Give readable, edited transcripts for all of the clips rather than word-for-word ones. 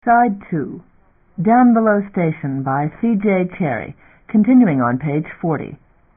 Side 2. Down Below Station by C.J. Cherryh, continuing on page 40.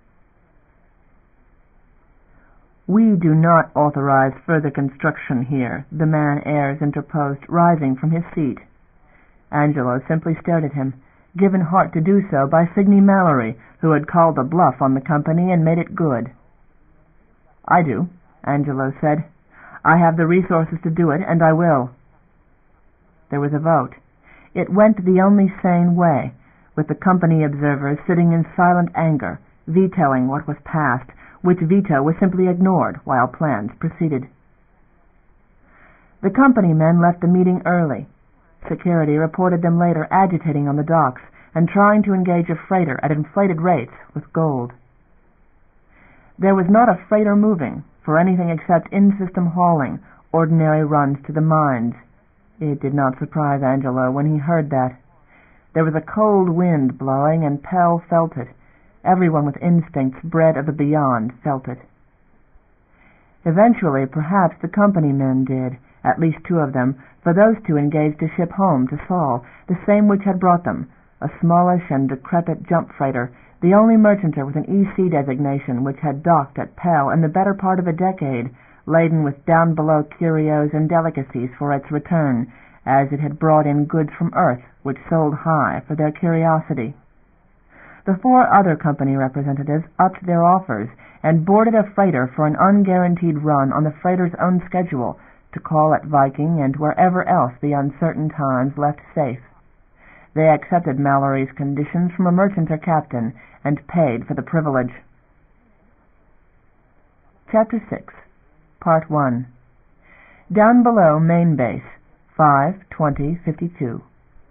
"We do not authorize further construction here," the man Ayres interposed, rising from his seat. Angelo simply stared at him, given heart to do so by Signey Mallory, who had called a bluff on the company and made it good. "I do," Angelo said. "I have the resources to do it, and I will." There was a vote. It went the only sane way, with the company observers sitting in silent anger, vetoing what was passed, which veto was simply ignored while plans proceeded. The company men left the meeting early. Security reported them later agitating on the docks and trying to engage a freighter at inflated rates with gold. There was not a freighter moving for anything except in-system hauling, ordinary runs to the mines. It did not surprise Angelo when he heard that. There was a cold wind blowing, and Pell felt it. Everyone with instincts bred of the beyond felt it. Eventually, perhaps the company men did, at least two of them, for those two engaged a ship home to Saul, the same which had brought them, a smallish and decrepit jump freighter, the only merchanter with an EC designation which had docked at Pell in the better part of a decade, laden with down-below curios and delicacies for its return, as it had brought in goods from Earth which sold high for their curiosity. The four other company representatives upped their offers and boarded a freighter for an unguaranteed run on the freighter's own schedule, to call at Viking and wherever else the uncertain times left safe. They accepted Mallory's conditions from a merchanter captain and paid for the privilege. Chapter 6. Part 1. Down Below Main Base, 5/20/52.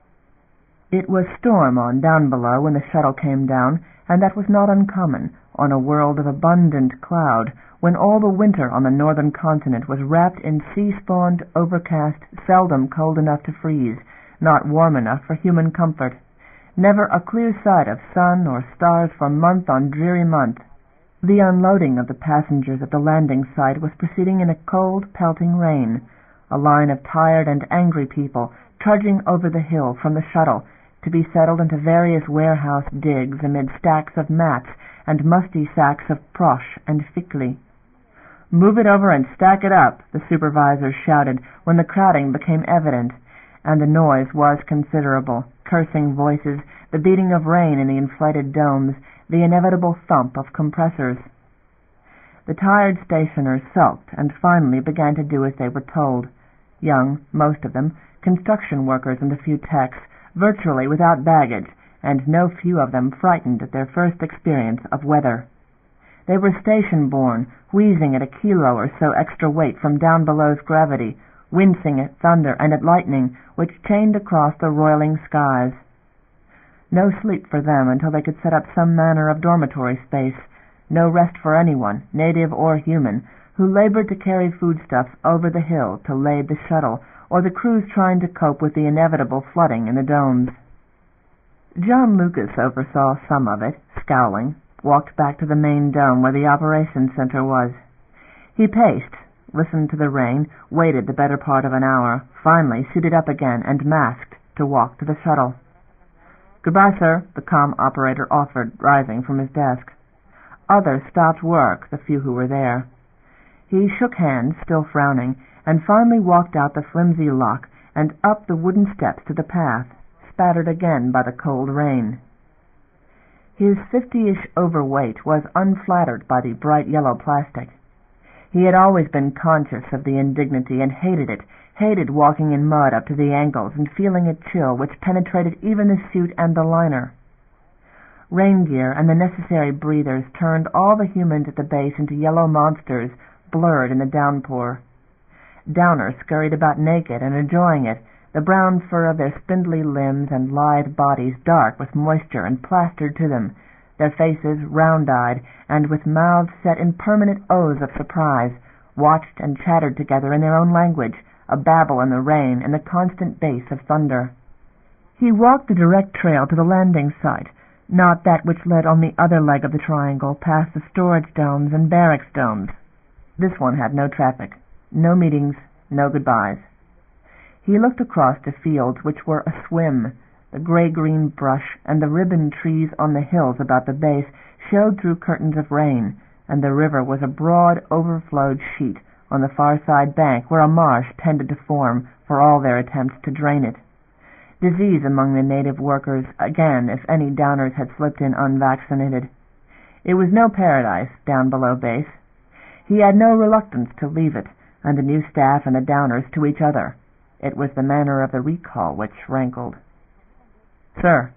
It was storm on Down Below when the shuttle came down, and that was not uncommon on a world of abundant cloud, when all the winter on the northern continent was wrapped in sea-spawned, overcast, seldom cold enough to freeze, not warm enough for human comfort, never a clear sight of sun or stars for month on dreary month. The unloading of the passengers at the landing site was proceeding in a cold, pelting rain, a line of tired and angry people trudging over the hill from the shuttle to be settled into various warehouse digs amid stacks of mats and musty sacks of prosh and fickley. "Move it over and stack it up," the supervisor shouted when the crowding became evident, and the noise was considerable, cursing voices, the beating of rain in the inflated domes, the inevitable thump of compressors. The tired stationers sulked and finally began to do as they were told. Young, most of them, construction workers and a few techs, virtually without baggage, and no few of them frightened at their first experience of weather. They were station-born, wheezing at a kilo or so extra weight from Down Below's gravity, wincing at thunder and at lightning which chained across the roiling skies. No sleep for them until they could set up some manner of dormitory space, no rest for anyone, native or human, who labored to carry foodstuffs over the hill to lade the shuttle, or the crews trying to cope with the inevitable flooding in the domes. John Lucas oversaw some of it, scowling, walked back to the main dome where the operations center was. He paced, listened to the rain, waited the better part of an hour, finally suited up again and masked to walk to the shuttle. "Goodbye, sir," the comm operator offered, rising from his desk. Others stopped work, the few who were there. He shook hands, still frowning, and finally walked out the flimsy lock and up the wooden steps to the path, spattered again by the cold rain. His 50-ish overweight was unflattered by the bright yellow plastic. He had always been conscious of the indignity and hated it, hated walking in mud up to the ankles and feeling a chill which penetrated even the suit and the liner. Rain gear and the necessary breathers turned all the humans at the base into yellow monsters, blurred in the downpour. Downers scurried about naked and enjoying it, the brown fur of their spindly limbs and lithe bodies dark with moisture and plastered to them, their faces round-eyed and with mouths set in permanent O's of surprise, watched and chattered together in their own language, a babble in the rain and the constant bass of thunder. He walked the direct trail to the landing site, not that which led on the other leg of the triangle past the storage domes and barracks domes. This one had no traffic, no meetings, no goodbyes. He looked across to fields which were aswim. The gray-green brush and the ribbon trees on the hills about the base showed through curtains of rain, and the river was a broad, overflowed sheet on the far side bank where a marsh tended to form for all their attempts to drain it. Disease among the native workers, again, if any Downers had slipped in unvaccinated. It was no paradise down below base. He had no reluctance to leave it, and the new staff and the Downers to each other. It was the manner of the recall which rankled. "Sir."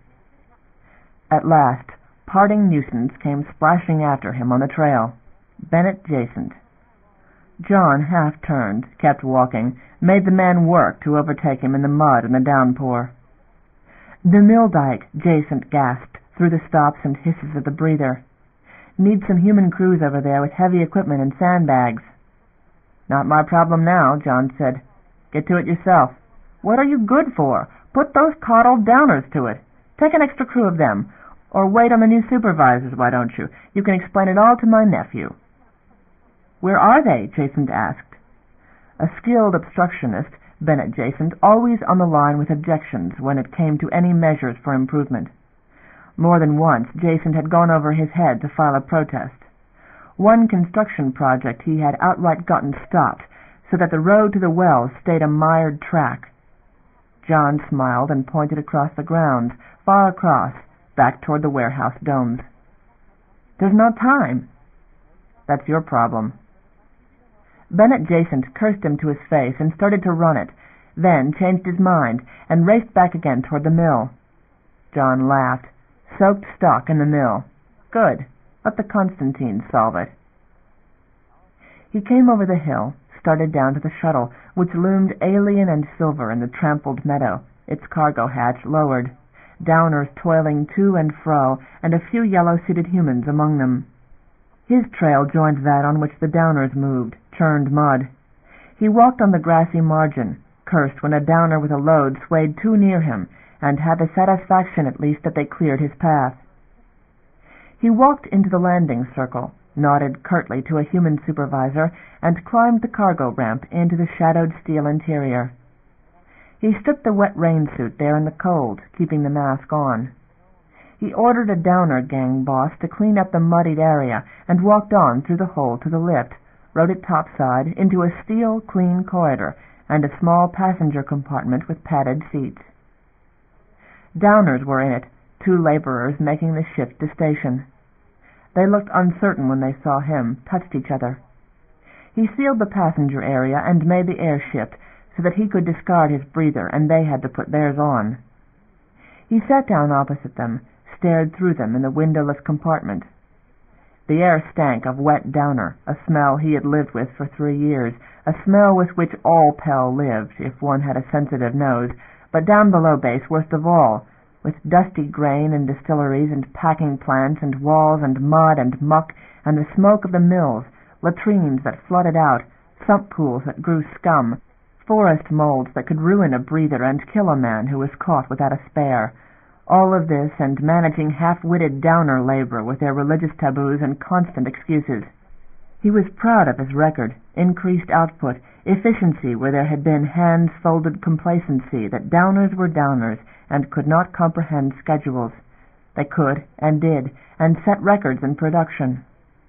At last, parting Newsons came splashing after him on the trail. Bennett Jacint. John half turned, kept walking, made the man work to overtake him in the mud and the downpour. "The mill dike," Jacint gasped through the stops and hisses of the breather. "Need some human crews over there with heavy equipment and sandbags." "Not my problem now," John said. "Get to it yourself." "What are you good for? Put those coddled Downers to it. Take an extra crew of them. Or wait on the new supervisors, why don't you? You can explain it all to my nephew." "Where are they?" Jacint asked. A skilled obstructionist, Bennett Jacint, always on the line with objections when it came to any measures for improvement. More than once Jacint had gone over his head to file a protest. One construction project he had outright gotten stopped, so that the road to the wells stayed a mired track. John smiled and pointed across the grounds, far across, back toward the warehouse domes. "There's not time." "That's your problem." Bennett Jacint cursed him to his face and started to run it, then changed his mind and raced back again toward the mill. John laughed. Soaked stock in the mill. Good. Let the Constantines solve it. He came over the hill, started down to the shuttle, which loomed alien and silver in the trampled meadow, its cargo hatch lowered, Downers toiling to and fro, and a few yellow-suited humans among them. His trail joined that on which the Downers moved, churned mud. He walked on the grassy margin, cursed when a Downer with a load swayed too near him, and had the satisfaction at least that they cleared his path. He walked into the landing circle, nodded curtly to a human supervisor, and climbed the cargo ramp into the shadowed steel interior. He stripped the wet rain suit there in the cold, keeping the mask on. He ordered a Downer gang boss to clean up the muddied area, and walked on through the hole to the lift, rode it topside into a steel, clean corridor, and a small passenger compartment with padded seats. Downers were in it, 2 laborers making the shift to station. They looked uncertain when they saw him, touched each other. He sealed the passenger area and made the air shift so that he could discard his breather and they had to put theirs on. He sat down opposite them, stared through them in the windowless compartment. The air stank of wet Downer, a smell he had lived with for 3 years, a smell with which all Pell lived, if one had a sensitive nose, but down below base worst of all, with dusty grain and distilleries and packing plants and walls and mud and muck and the smoke of the mills, latrines that flooded out, sump pools that grew scum, forest molds that could ruin a breather and kill a man who was caught without a spare. All of this and managing half-witted Downer labor with their religious taboos and constant excuses. He was proud of his record, increased output, efficiency where there had been hands-folded complacency that Downers were Downers and could not comprehend schedules. They could, and did, and set records in production.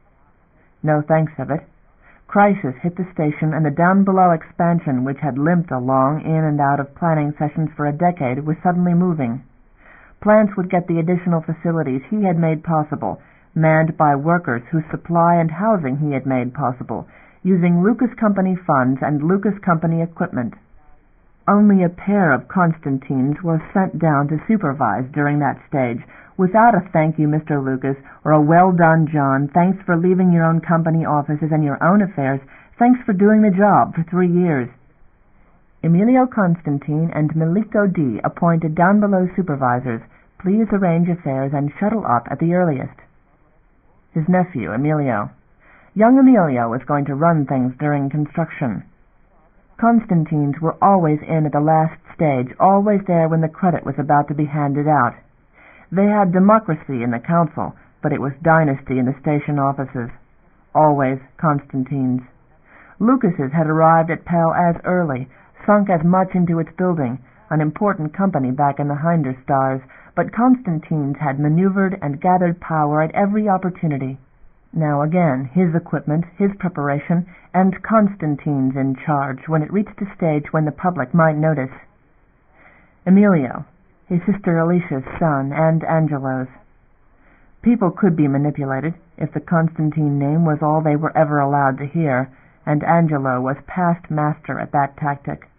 No thanks of it. Crisis hit the station, and the down-below expansion which had limped along in and out of planning sessions for a decade was suddenly moving. Plants would get the additional facilities he had made possible, manned by workers whose supply and housing he had made possible, using Lucas Company funds and Lucas Company equipment. Only a pair of Constantines was sent down to supervise during that stage, without a "Thank you, Mr. Lucas," or a "Well done, John, thanks for leaving your own company offices and your own affairs, thanks for doing the job for 3 years. Emilio Constantine and Milito D. appointed down-below supervisors. Please arrange affairs and shuttle up at the earliest. His nephew, Emilio. Young Emilio was going to run things during construction. Constantines were always in at the last stage, always there when the credit was about to be handed out. They had democracy in the council, but it was dynasty in the station offices. Always Constantines. Lucas's had arrived at Pell as early, sunk as much into its building, an important company back in the Hinder stars, but Constantine's had maneuvered and gathered power at every opportunity. Now again, his equipment, his preparation, and Constantine's in charge when it reached a stage when the public might notice. Emilio, his sister Alicia's son, and Angelo's. People could be manipulated if the Constantine name was all they were ever allowed to hear, and Angelo was past master at that tactic.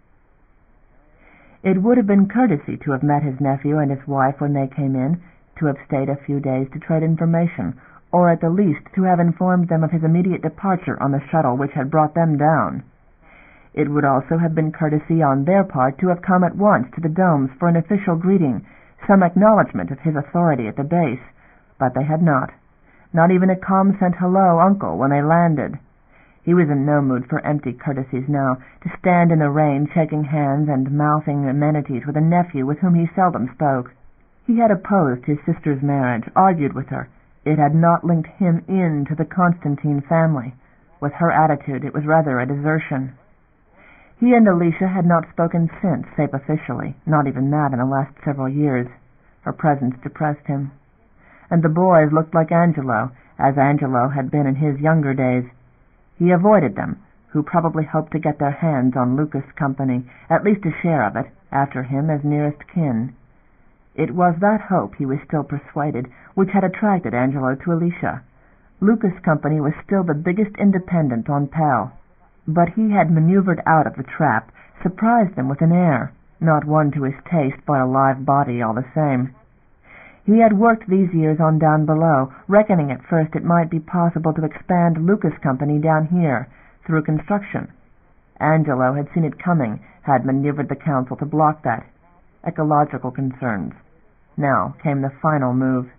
It would have been courtesy to have met his nephew and his wife when they came in, to have stayed a few days to trade information, or at the least to have informed them of his immediate departure on the shuttle which had brought them down. It would also have been courtesy on their part to have come at once to the domes for an official greeting, some acknowledgment of his authority at the base, but they had not. Not even a calm-sent hello, uncle, when they landed. He was in no mood for empty courtesies now, to stand in the rain shaking hands and mouthing amenities with a nephew with whom he seldom spoke. He had opposed his sister's marriage, argued with her. It had not linked him in to the Constantine family. With her attitude, it was rather a desertion. He and Alicia had not spoken since, save officially, not even that in the last several years. Her presence depressed him. And the boys looked like Angelo, as Angelo had been in his younger days. He avoided them, who probably hoped to get their hands on Lucas' company, at least a share of it, after him as nearest kin. It was that hope, he was still persuaded, which had attracted Angelo to Alicia. Lucas' company was still the biggest independent on Pal, but he had maneuvered out of the trap, surprised them with an air, not one to his taste, but a live body all the same. He had worked these years on Down Below, reckoning at first it might be possible to expand Lucas' company down here, through construction. Angelo had seen it coming, had maneuvered the council to block that. Ecological concerns. Now came the final move.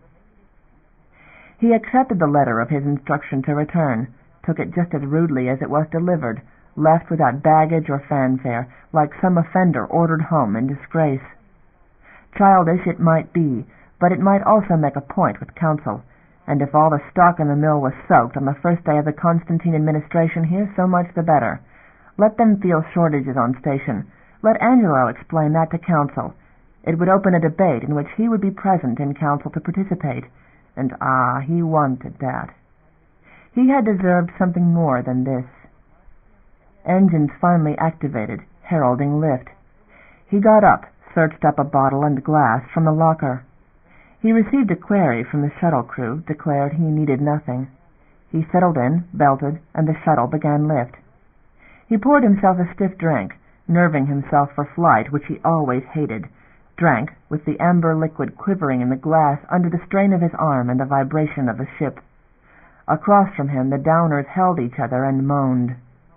He accepted the letter of his instruction to return, took it just as rudely as it was delivered, left without baggage or fanfare, like some offender ordered home in disgrace. Childish it might be, but it might also make a point with counsel, and if all the stock in the mill was soaked on the first day of the Constantine administration here, so much the better. Let them feel shortages on station. Let Angelo explain that to council. It would open a debate in which he would be present in council to participate, and he wanted that. He had deserved something more than this. Engines finally activated, heralding lift. He got up, searched up a bottle and glass from the locker. He received a query from the shuttle crew, declared he needed nothing. He settled in, belted, and the shuttle began lift. He poured himself a stiff drink, nerving himself for flight, which he always hated, drank, with the amber liquid quivering in the glass under the strain of his arm and the vibration of the ship. Across from him the downers held each other and moaned.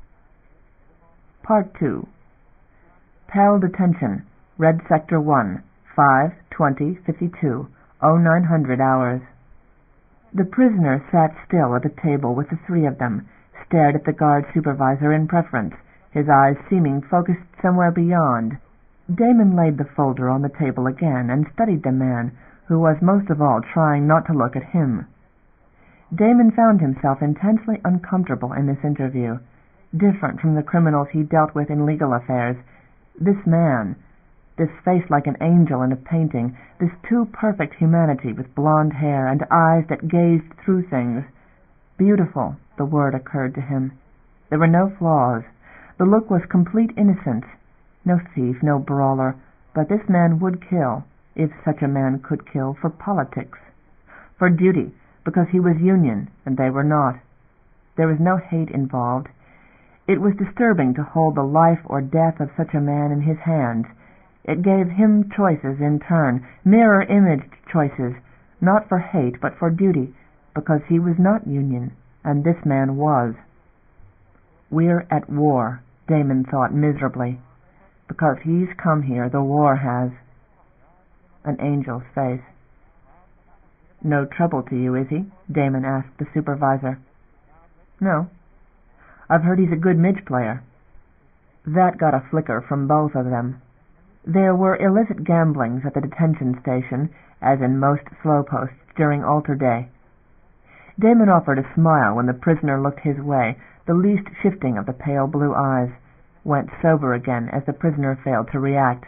Part 2. Pal detention, Red Sector 1, 5/20/52, 0900 hours. The prisoner sat still at a table with the three of them, stared at the guard supervisor in preference, his eyes seeming focused somewhere beyond. Damon laid the folder on the table again and studied the man, who was most of all trying not to look at him. Damon found himself intensely uncomfortable in this interview, different from the criminals he dealt with in legal affairs. This man, this face like an angel in a painting, this too perfect humanity with blonde hair and eyes that gazed through things. Beautiful, the word occurred to him. There were no flaws. The look was complete innocence. No thief, no brawler, but this man would kill, if such a man could kill, for politics, for duty, because he was Union and they were not. There was no hate involved. It was disturbing to hold the life or death of such a man in his hands. It gave him choices in turn, mirror-imaged choices, not for hate but for duty, because he was not Union, and this man was. We're at war, Damon thought miserably. Because he's come here, the war has. An angel's face. No trouble to you, is he? Damon asked the supervisor. No. I've heard he's a good midge player. That got a flicker from both of them. There were illicit gamblings at the detention station, as in most slow posts during altar day. Damon offered a smile when the prisoner looked his way, the least shifting of the pale blue eyes. went sober again as the prisoner failed to react.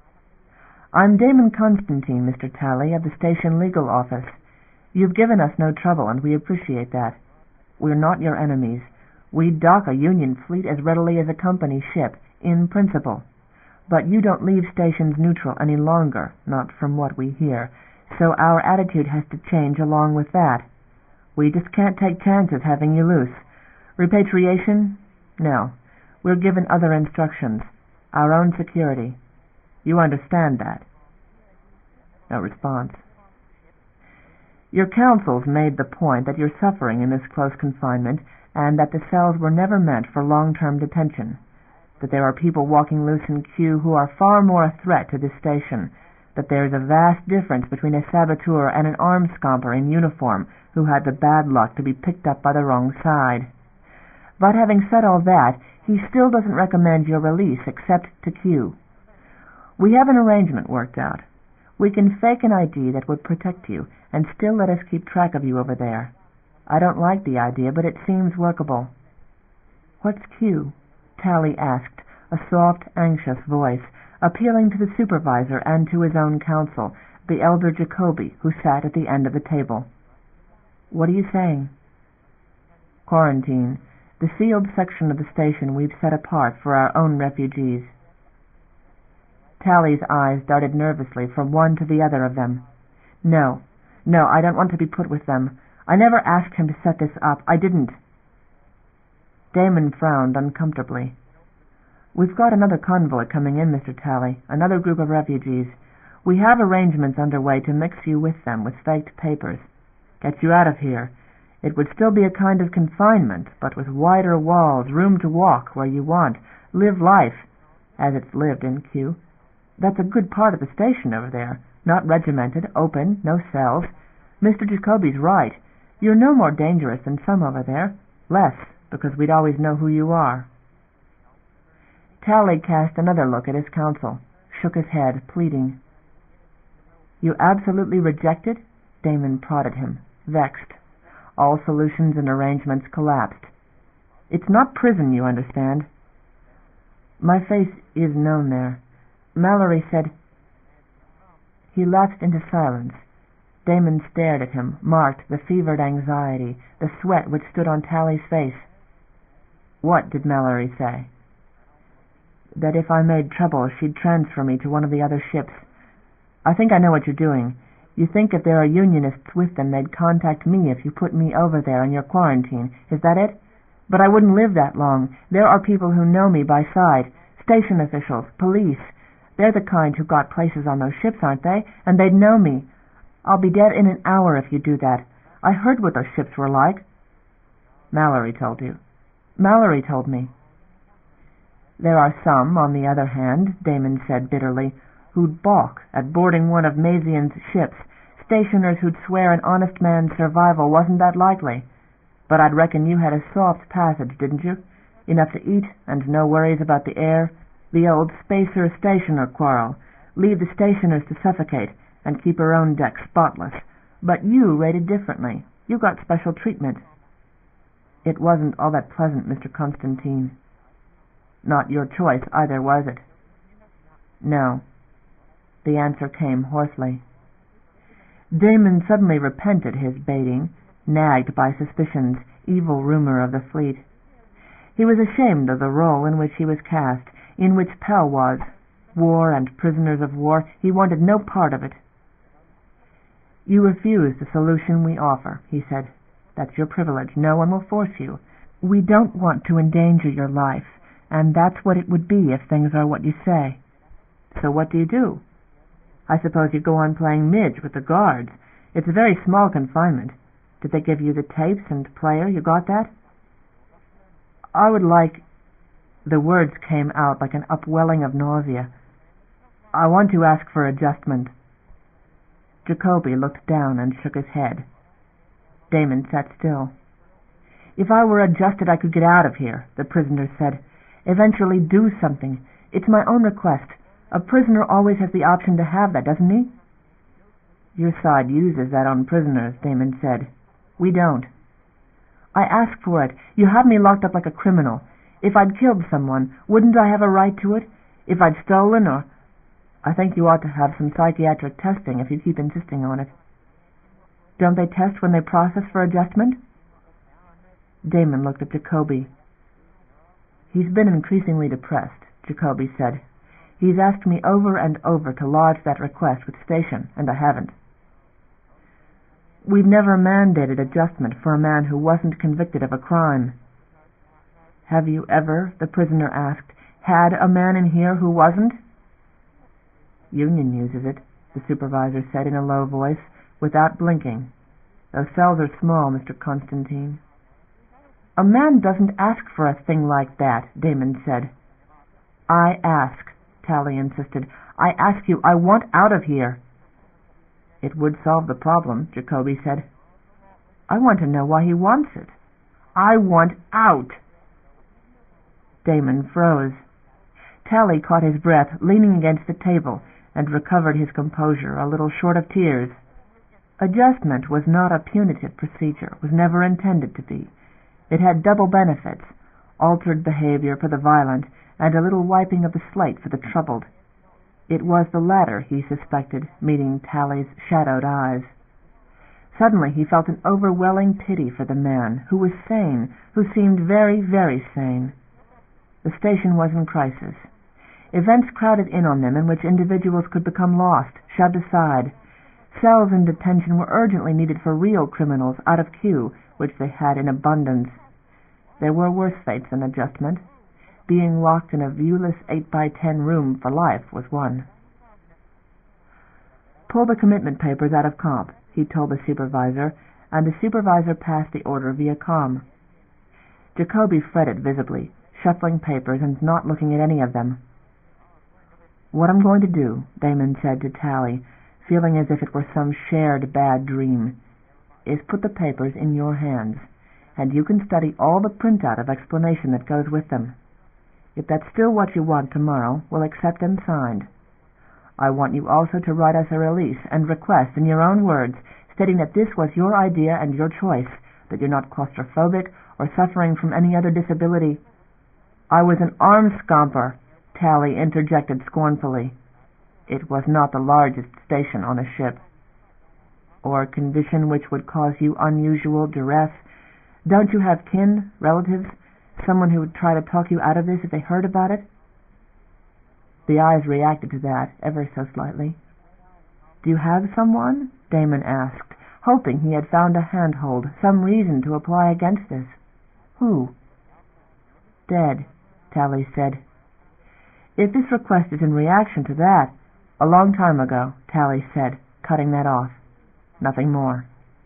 "I'm Damon Constantine, Mr. Talley, of the station legal office. You've given us no trouble, and we appreciate that. We're not your enemies. We'd dock a Union fleet as readily as a company ship, in principle. But you don't leave stations neutral any longer, not from what we hear, so our attitude has to change along with that. We just can't take chances having you loose. Repatriation? No. We're given other instructions. Our own security. You understand that?" No response. "Your counsels made the point that you're suffering in this close confinement, and that the cells were never meant for long-term detention. That there are people walking loose in Q who are far more a threat to this station. That there's a vast difference between a saboteur and an armed scamper in uniform who had the bad luck to be picked up by the wrong side. But having said all that, he still doesn't recommend your release except to Q. We have an arrangement worked out. We can fake an ID that would protect you and still let us keep track of you over there. I don't like the idea, but it seems workable." "What's Q?" Talley asked, a soft, anxious voice, appealing to the supervisor and to his own counsel, the elder Jacoby, who sat at the end of the table. "What are you saying?" "Quarantine. The sealed section of the station we've set apart for our own refugees." Talley's eyes darted nervously from one to the other of them. No, I don't want to be put with them. I never asked him to set this up. I didn't." Damon frowned uncomfortably. "We've got another convoy coming in, Mr. Talley, another group of refugees. We have arrangements underway to mix you with them with faked papers. Get you out of here. It would still be a kind of confinement, but with wider walls, room to walk where you want, live life, as it's lived in Q. That's a good part of the station over there, not regimented, open, no cells. Mr. Jacoby's right. You're no more dangerous than some over there. Less, because we'd always know who you are." Talley cast another look at his counsel, shook his head, pleading. "You absolutely reject it?" Damon prodded him, vexed. All solutions and arrangements collapsed. "It's not prison, you understand." "My face is known there. Mallory said—" He lapsed into silence. Damon stared at him, marked the fevered anxiety, the sweat which stood on Talley's face. "What did Mallory say?" "That if I made trouble she'd transfer me to one of the other ships. I think I know what you're doing. You think if there are Unionists with them they'd contact me if you put me over there in your quarantine. Is that it? But I wouldn't live that long. There are people who know me by sight. Station officials, police. They're the kind who got places on those ships, aren't they? And they'd know me. I'll be dead in an hour if you do that. I heard what those ships were like." "Mallory told you?" "Mallory told me." "There are some, on the other hand," Damon said bitterly, "who'd balk at boarding one of Mazian's ships, stationers who'd swear an honest man's survival wasn't that likely. But I'd reckon you had a soft passage, didn't you? Enough to eat and no worries about the air. The old spacer-stationer quarrel. Leave the stationers to suffocate and keep her own deck spotless. But you rated differently. You got special treatment." "It wasn't all that pleasant, Mr. Constantine." "Not your choice either, was it?" "No." The answer came hoarsely. Damon suddenly repented his baiting, nagged by suspicions, evil rumor of the fleet. He was ashamed of the role in which he was cast, in which Pell was. War and prisoners of war, he wanted no part of it. "You refuse the solution we offer," he said. "That's your privilege. No one will force you. We don't want to endanger your life, and that's what it would be if things are what you say." "So what do you do?" "I suppose you go on playing midge with the guards. It's a very small confinement. Did they give you the tapes and player? You got that?" "I would like—" The words came out like an upwelling of nausea. "I want to ask for adjustment." Jacoby looked down and shook his head. Damon sat still. "If I were adjusted I could get out of here," the prisoner said. "Eventually do something. It's my own request. A prisoner always has the option to have that, doesn't he?" "Your side uses that on prisoners," Damon said. "We don't." "I ask for it. You have me locked up like a criminal. If I'd killed someone, wouldn't I have a right to it? If I'd stolen or... I think you ought to have some psychiatric testing if you keep insisting on it. Don't they test when they process for adjustment? Damon looked at Jacoby. He's been increasingly depressed, Jacoby said. He's asked me over and over to lodge that request with Station, and I haven't. We've never mandated adjustment for a man who wasn't convicted of a crime. Have you ever, the prisoner asked, had a man in here who wasn't? Union uses it, the supervisor said in a low voice, without blinking. Those cells are small, Mr. Constantine. A man doesn't ask for a thing like that, Damon said. I ask, Tally insisted. I ask you, I want out of here. It would solve the problem, Jacoby said. I want to know why he wants it. I want out. Damon froze. Tally caught his breath, leaning against the table, and recovered his composure, a little short of tears. Adjustment was not a punitive procedure, was never intended to be. It had double benefits, altered behavior for the violent, and a little wiping of the slate for the troubled. It was the latter, he suspected, meeting Tally's shadowed eyes. Suddenly he felt an overwhelming pity for the man, who was sane, who seemed very, very sane. The station was in crisis. Events crowded in on them in which individuals could become lost, shoved aside. Cells in detention were urgently needed for real criminals out of queue, which they had in abundance. There were worse fates than adjustment. Being locked in a viewless 8x10 room for life was one. Pull the commitment papers out of comp, he told the supervisor, and the supervisor passed the order via com. Jacoby fretted visibly, shuffling papers and not looking at any of them. What I'm going to do, Damon said to Tally, feeling as if it were some shared bad dream, is put the papers in your hands, and you can study all the printout of explanation that goes with them. If that's still what you want tomorrow, we'll accept them signed. I want you also to write us a release and request in your own words, stating that this was your idea and your choice, that you're not claustrophobic or suffering from any other disability. I was an arm scomper, Tally interjected scornfully. It was not the largest station on a ship. Or a condition which would cause you unusual duress. Don't you have kin, relatives, someone who would try to talk you out of this if they heard about it? The eyes reacted to that, ever so slightly. Do you have someone? Damon asked, hoping he had found a handhold, some reason to apply against this. Who? Dead, Tally said. If this request is in reaction to that, a long time ago, Tally said, cutting that off. Nothing more.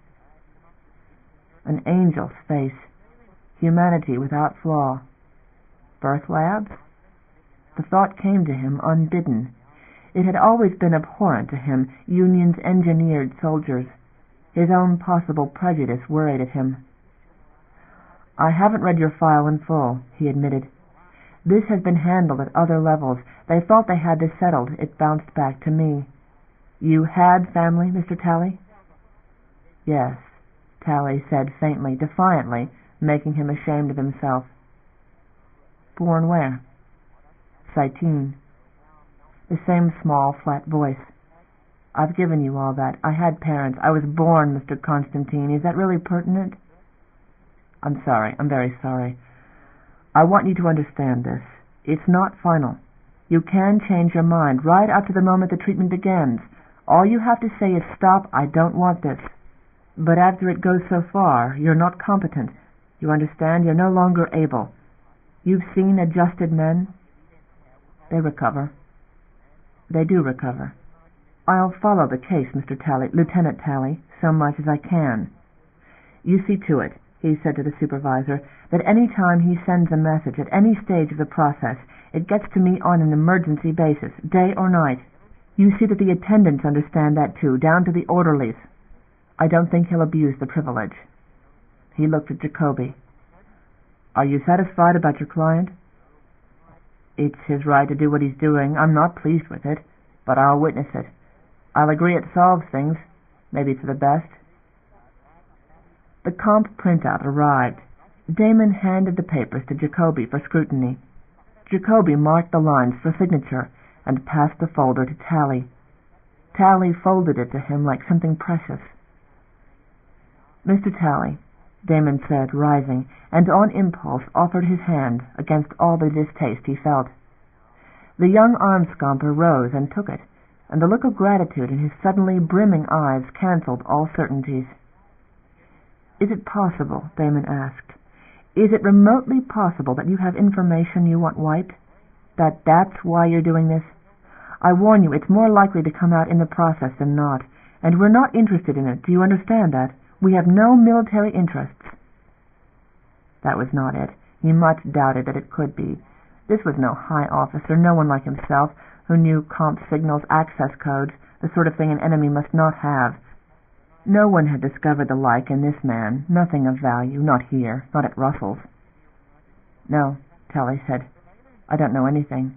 An angel's face. Humanity without flaw. Birth labs? The thought came to him unbidden. It had always been abhorrent to him, Union's engineered soldiers. His own possible prejudice worried at him. I haven't read your file in full, he admitted. This has been handled at other levels. They thought they had this settled. It bounced back to me. You had family, Mr. Tally? Yes, Tally said faintly, defiantly, making him ashamed of himself. Born where? Saitine. The same small, flat voice. I've given you all that. I had parents. I was born, Mr. Constantine. Is that really pertinent? I'm sorry. I'm very sorry. I want you to understand this. It's not final. You can change your mind right up to the moment the treatment begins. All you have to say is, stop, I don't want this. But after it goes so far, you're not competent. You understand? You're no longer able. You've seen adjusted men? They recover. They do recover. I'll follow the case, Mr. Tally, Lieutenant Tally, so much as I can. You see to it, he said to the supervisor, that any time he sends a message at any stage of the process, it gets to me on an emergency basis, day or night. You see that the attendants understand that too, down to the orderlies. I don't think he'll abuse the privilege. He looked at Jacoby. Are you satisfied about your client? It's his right to do what he's doing. I'm not pleased with it, but I'll witness it. I'll agree it solves things, maybe for the best. The comp printout arrived. Damon handed the papers to Jacoby for scrutiny. Jacoby marked the lines for signature and passed the folder to Tally. Tally folded it to him like something precious. "Mr. Tally," Damon said, rising, and on impulse offered his hand against all the distaste he felt. The young arm-scomper rose and took it, and the look of gratitude in his suddenly brimming eyes cancelled all certainties. "Is it possible," Damon asked, "is it remotely possible that you have information you want wiped? That's why you're doing this? I warn you, it's more likely to come out in the process than not, and we're not interested in it. Do you understand that? We have no military interests." That was not it. He much doubted that it could be. This was no high officer, no one like himself, who knew comp signals, access codes, the sort of thing an enemy must not have. No one had discovered the like in this man, nothing of value, not here, not at Russell's. "No," Tally said, "I don't know anything."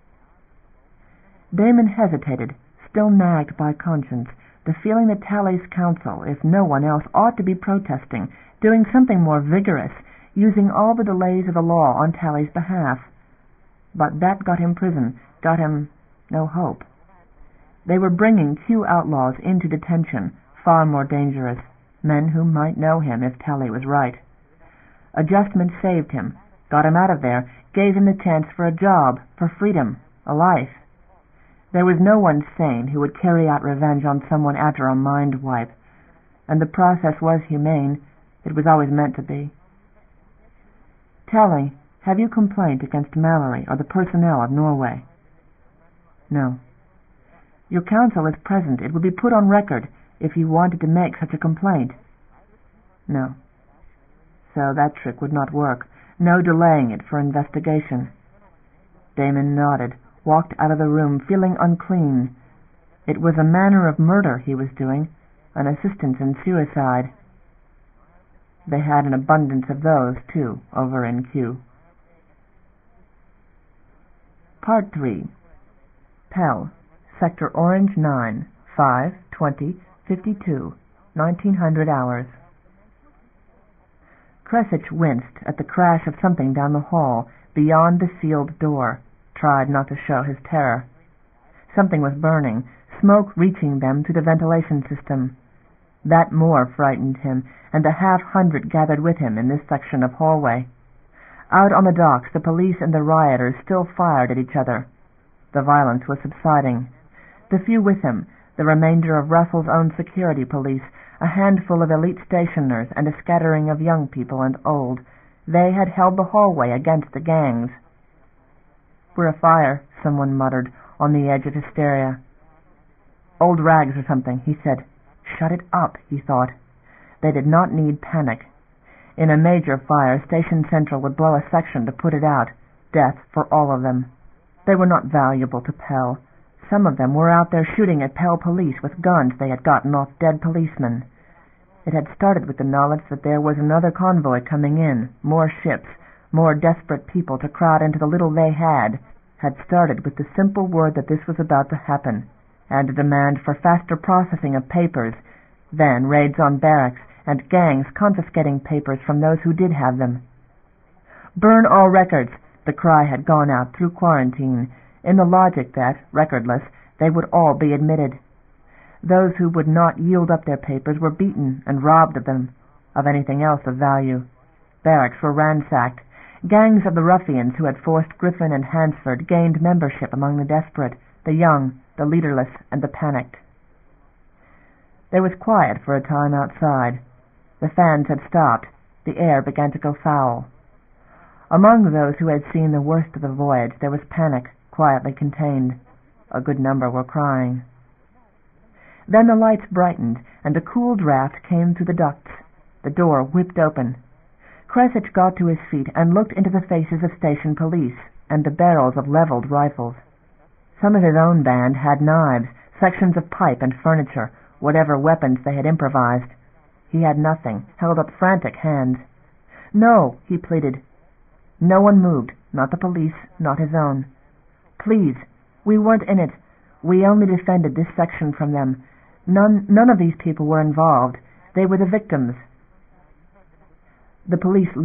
Damon hesitated, still nagged by conscience, the feeling that Tally's counsel, if no one else, ought to be protesting, doing something more vigorous, using all the delays of the law on Tally's behalf. But that got him prison, got him no hope. They were bringing 2 outlaws into detention, far more dangerous, men who might know him if Tally was right. Adjustment saved him, got him out of there, gave him the chance for a job, for freedom, a life. There was no one sane who would carry out revenge on someone after a mind wipe, and the process was humane. It was always meant to be. "Tally, have you complaint against Mallory or the personnel of Norway?" "No." "Your counsel is present. It would be put on record if you wanted to make such a complaint." "No." So that trick would not work. No delaying it for investigation. Damon nodded, walked out of the room, feeling unclean. It was a manner of murder he was doing, an assistance in suicide. They had an abundance of those, too, over in Kew. Part 3. Pell, Sector Orange 9, 5:20:52, 1900 hours. Cresich winced at the crash of something down the hall, beyond the sealed door, tried not to show his terror. Something was burning, smoke reaching them through the ventilation system. That more frightened him, and the 100 gathered with him in this section of hallway. Out on the docks, the police and the rioters still fired at each other. The violence was subsiding. The few with him, the remainder of Russell's own security police, a handful of elite stationers, and a scattering of young people and old, they had held the hallway against the gangs. "We're afire," someone muttered, on the edge of hysteria. "Old rags or something," he said. Shut it up, he thought. They did not need panic. In a major fire, Station Central would blow a section to put it out. Death for all of them. They were not valuable to Pell. Some of them were out there shooting at Pell police with guns they had gotten off dead policemen. It had started with the knowledge that there was another convoy coming in, more ships, more desperate people to crowd into the little they had started with the simple word that this was about to happen, and a demand for faster processing of papers, then raids on barracks, and gangs confiscating papers from those who did have them. "Burn all records!" the cry had gone out through quarantine, in the logic that, recordless, they would all be admitted. Those who would not yield up their papers were beaten and robbed of them, of anything else of value. Barracks were ransacked. Gangs of the ruffians who had forced Griffin and Hansford gained membership among the desperate, the young, the leaderless, and the panicked. There was quiet for a time outside. The fans had stopped. The air began to go foul. Among those who had seen the worst of the voyage there was panic, quietly contained. A good number were crying. Then the lights brightened, and a cool draft came through the ducts. The door whipped open. Cresich got to his feet and looked into the faces of station police and the barrels of leveled rifles. Some of his own band had knives, sections of pipe and furniture, whatever weapons they had improvised. He had nothing, held up frantic hands. "No," he pleaded. No one moved, not the police, not his own. "Please, we weren't in it. We only defended this section from them. None of these people were involved. They were the victims." The police leader,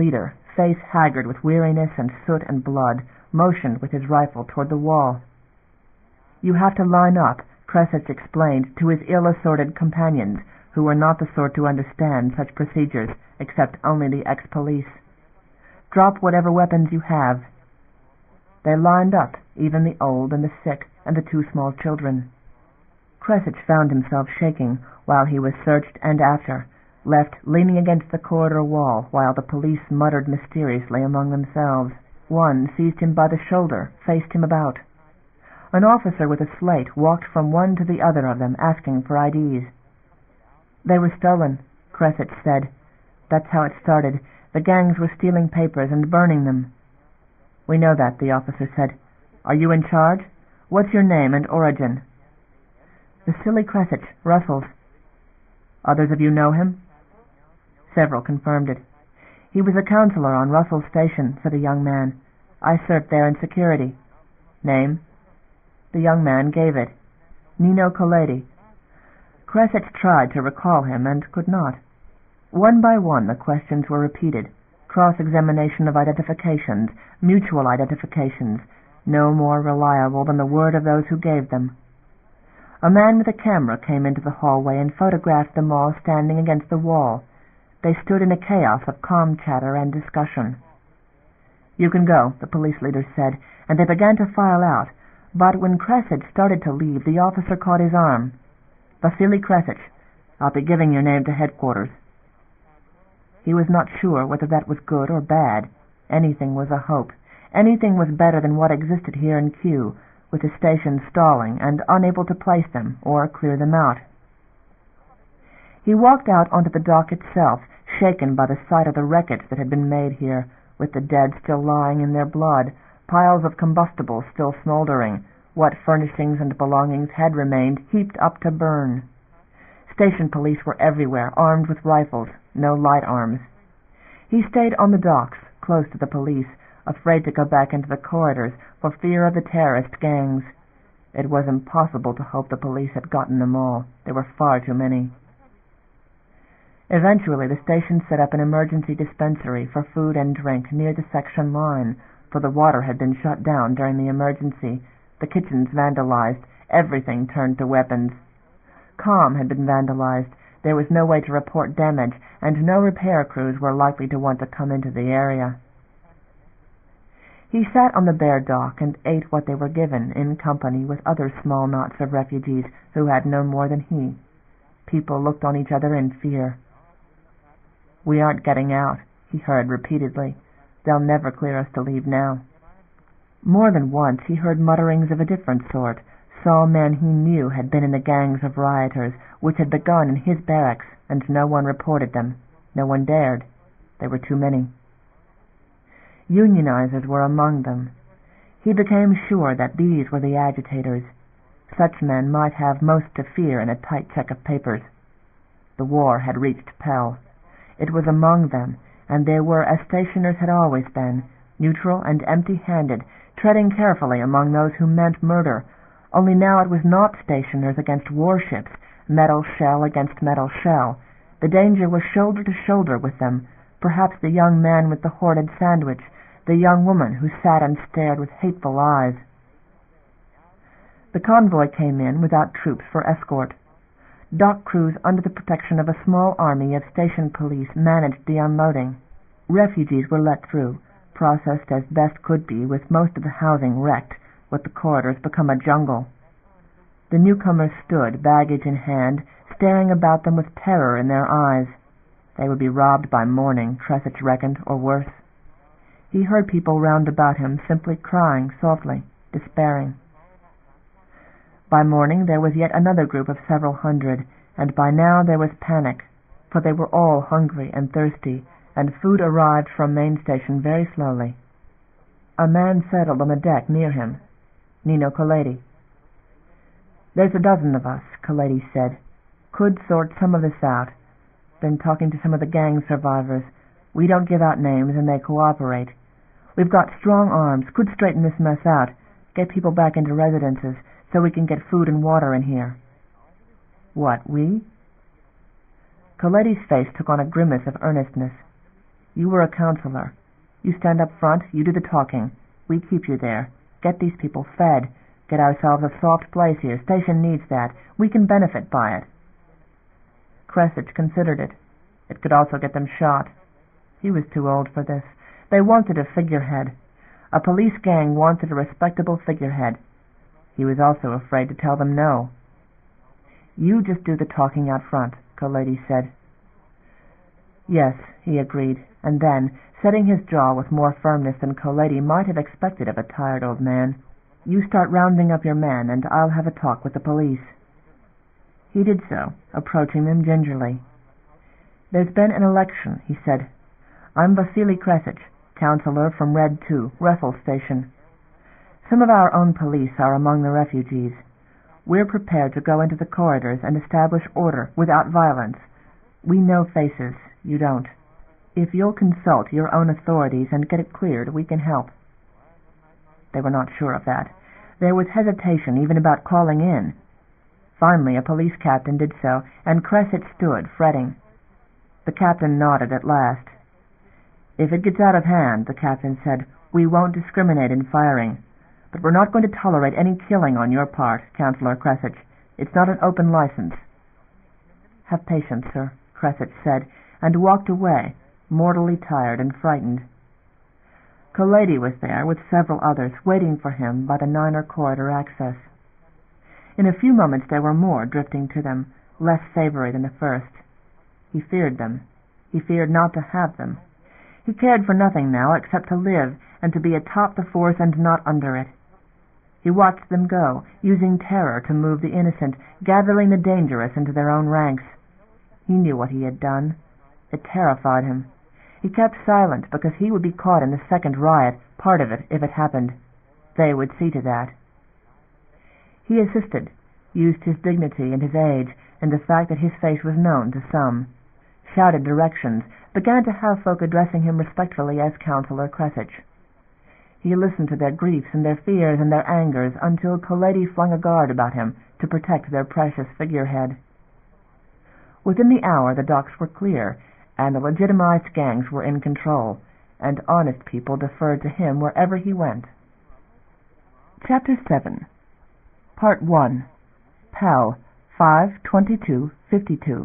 face haggard with weariness and soot and blood, motioned with his rifle toward the wall. "You have to line up," Kresich explained to his ill-assorted companions, who were not the sort to understand such procedures except only the ex-police. "Drop whatever weapons you have." They lined up, even the old and the sick and the two small children. Kresich found himself shaking while he was searched and after, left leaning against the corridor wall while the police muttered mysteriously among themselves. One seized him by the shoulder, faced him about. An officer with a slate walked from one to the other of them, asking for IDs. "They were stolen," Kresich said. "That's how it started. The gangs were stealing papers and burning them." "We know that," the officer said. "Are you in charge? What's your name and origin?" "Vasily Kresich, Russell's." "Others of you know him?" Several confirmed it. "He was a counselor on Russell's station," said a young man. "I served there in security." "Name?" The young man gave it. "Nino Coleti." Kresich tried to recall him and could not. One by one the questions were repeated, cross-examination of identifications, mutual identifications, no more reliable than the word of those who gave them. A man with a camera came into the hallway and photographed them all standing against the wall. They stood in a chaos of calm chatter and discussion. "You can go," the police leader said, and they began to file out, but when Kresich started to leave, the officer caught his arm. "Vasily Kresich, I'll be giving your name to headquarters." He was not sure whether that was good or bad. Anything was a hope. Anything was better than what existed here in Kew, with the station stalling and unable to place them or clear them out. He walked out onto the dock itself, shaken by the sight of the wreckage that had been made here, with the dead still lying in their blood, piles of combustibles still smoldering, what furnishings and belongings had remained heaped up to burn. Station police were everywhere, armed with rifles, no light arms. He stayed on the docks, close to the police, afraid to go back into the corridors for fear of the terrorist gangs. It was impossible to hope the police had gotten them all. There were far too many. Eventually the station set up an emergency dispensary for food and drink near the section line, for the water had been shut down during the emergency, the kitchens vandalized, everything turned to weapons. Com had been vandalized. There was no way to report damage, and no repair crews were likely to want to come into the area. He sat on the bare dock and ate what they were given, in company with other small knots of refugees who had no more than he. People looked on each other in fear. "We aren't getting out," he heard repeatedly. "They'll never clear us to leave now." More than once he heard mutterings of a different sort, saw men he knew had been in the gangs of rioters which had begun in his barracks, and no one reported them. No one dared. There were too many. Unionizers were among them. He became sure that these were the agitators. Such men might have most to fear in a tight check of papers. The war had reached Pell. It was among them, and they were as stationers had always been, neutral and empty-handed, treading carefully among those who meant murder, only now it was not stationers against warships, metal shell against metal shell. The danger was shoulder to shoulder with them, perhaps the young man with the hoarded sandwich, the young woman who sat and stared with hateful eyes. The convoy came in without troops for escort. Dock crews under the protection of a small army of station police managed the unloading. Refugees were let through, processed as best could be, with most of the housing wrecked, with the corridors become a jungle. The newcomers stood, baggage in hand, staring about them with terror in their eyes. They would be robbed by morning, Kresich reckoned, or worse. He heard people round about him simply crying softly, despairing. By morning there was yet another group of several hundred, and by now there was panic, for they were all hungry and thirsty, and food arrived from main station very slowly. A man settled on the deck near him. Nino Coleti. "There's a dozen of us," Coleti said. "Could sort some of this out. Been talking to some of the gang survivors. We don't give out names and they cooperate. We've got strong arms, could straighten this mess out, get people back into residences, so we can get food and water in here." "What, we?" Coleti's face took on a grimace of earnestness. "You were a counselor. You stand up front, you do the talking. We keep you there. Get these people fed. Get ourselves a soft place here. Station needs that. We can benefit by it." Kressich considered it. It could also get them shot. He was too old for this. They wanted a figurehead. A police gang wanted a respectable figurehead. He was also afraid to tell them no. "You just do the talking out front," Colady said. "Yes," he agreed, and then, setting his jaw with more firmness than Colady might have expected of a tired old man, "You start rounding up your men, and I'll have a talk with the police." He did so, approaching them gingerly. "There's been an election," he said. "I'm Vasily Kressich, counselor from Red 2, Rethel Station. Some of our own police are among the refugees. We're prepared to go into the corridors and establish order without violence. We know faces. You don't. If you'll consult your own authorities and get it cleared, we can help." They were not sure of that. There was hesitation even about calling in. Finally, a police captain did so, and Kressich stood, fretting. The captain nodded at last. "If it gets out of hand," the captain said, "we won't discriminate in firing. But we're not going to tolerate any killing on your part, Councillor Kressich. It's not an open license." "Have patience, sir," Kressich said, and walked away, mortally tired and frightened. Colady was there, with several others, waiting for him by the Niner corridor access. In a few moments there were more drifting to them, less savory than the first. He feared them. He feared not to have them. He cared for nothing now except to live and to be atop the force and not under it. He watched them go, using terror to move the innocent, gathering the dangerous into their own ranks. He knew what he had done. It terrified him. He kept silent because he would be caught in the second riot, part of it, if it happened. They would see to that. He assisted, used his dignity and his age, and the fact that his face was known to some. Shouted directions, began to have folk addressing him respectfully as Councillor Kressich. He listened to their griefs and their fears and their angers until Colady flung a guard about him to protect their precious figurehead. Within the hour the docks were clear, and the legitimized gangs were in control, and honest people deferred to him wherever he went. Chapter 7. Part 1. Pell, 5/22/52.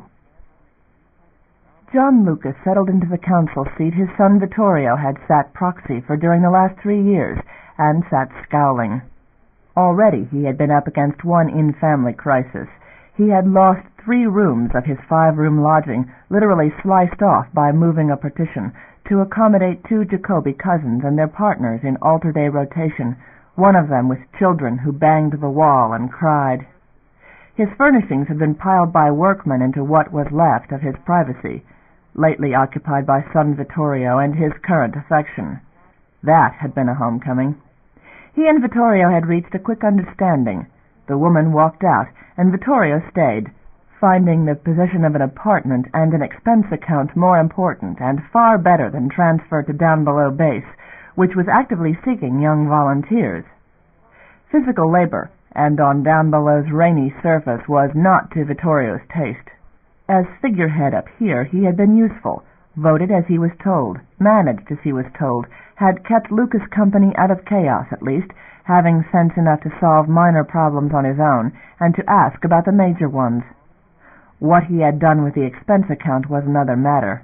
John Lucas settled into the council seat his son Vittorio had sat proxy for during the last 3 years, and sat scowling. Already he had been up against one in-family crisis. He had lost 3 rooms of his 5-room lodging, literally sliced off by moving a partition, to accommodate 2 Jacoby cousins and their partners in alter-day rotation, one of them with children who banged the wall and cried. His furnishings had been piled by workmen into what was left of his privacy, lately occupied by son Vittorio and his current affection. That had been a homecoming. He and Vittorio had reached a quick understanding. The woman walked out, and Vittorio stayed, finding the possession of an apartment and an expense account more important and far better than transfer to Down Below Base, which was actively seeking young volunteers. Physical labor, and on Down Below's rainy surface, was not to Vittorio's taste. As figurehead up here he had been useful, voted as he was told, managed as he was told, had kept Lucas company out of chaos at least, having sense enough to solve minor problems on his own, and to ask about the major ones. What he had done with the expense account was another matter.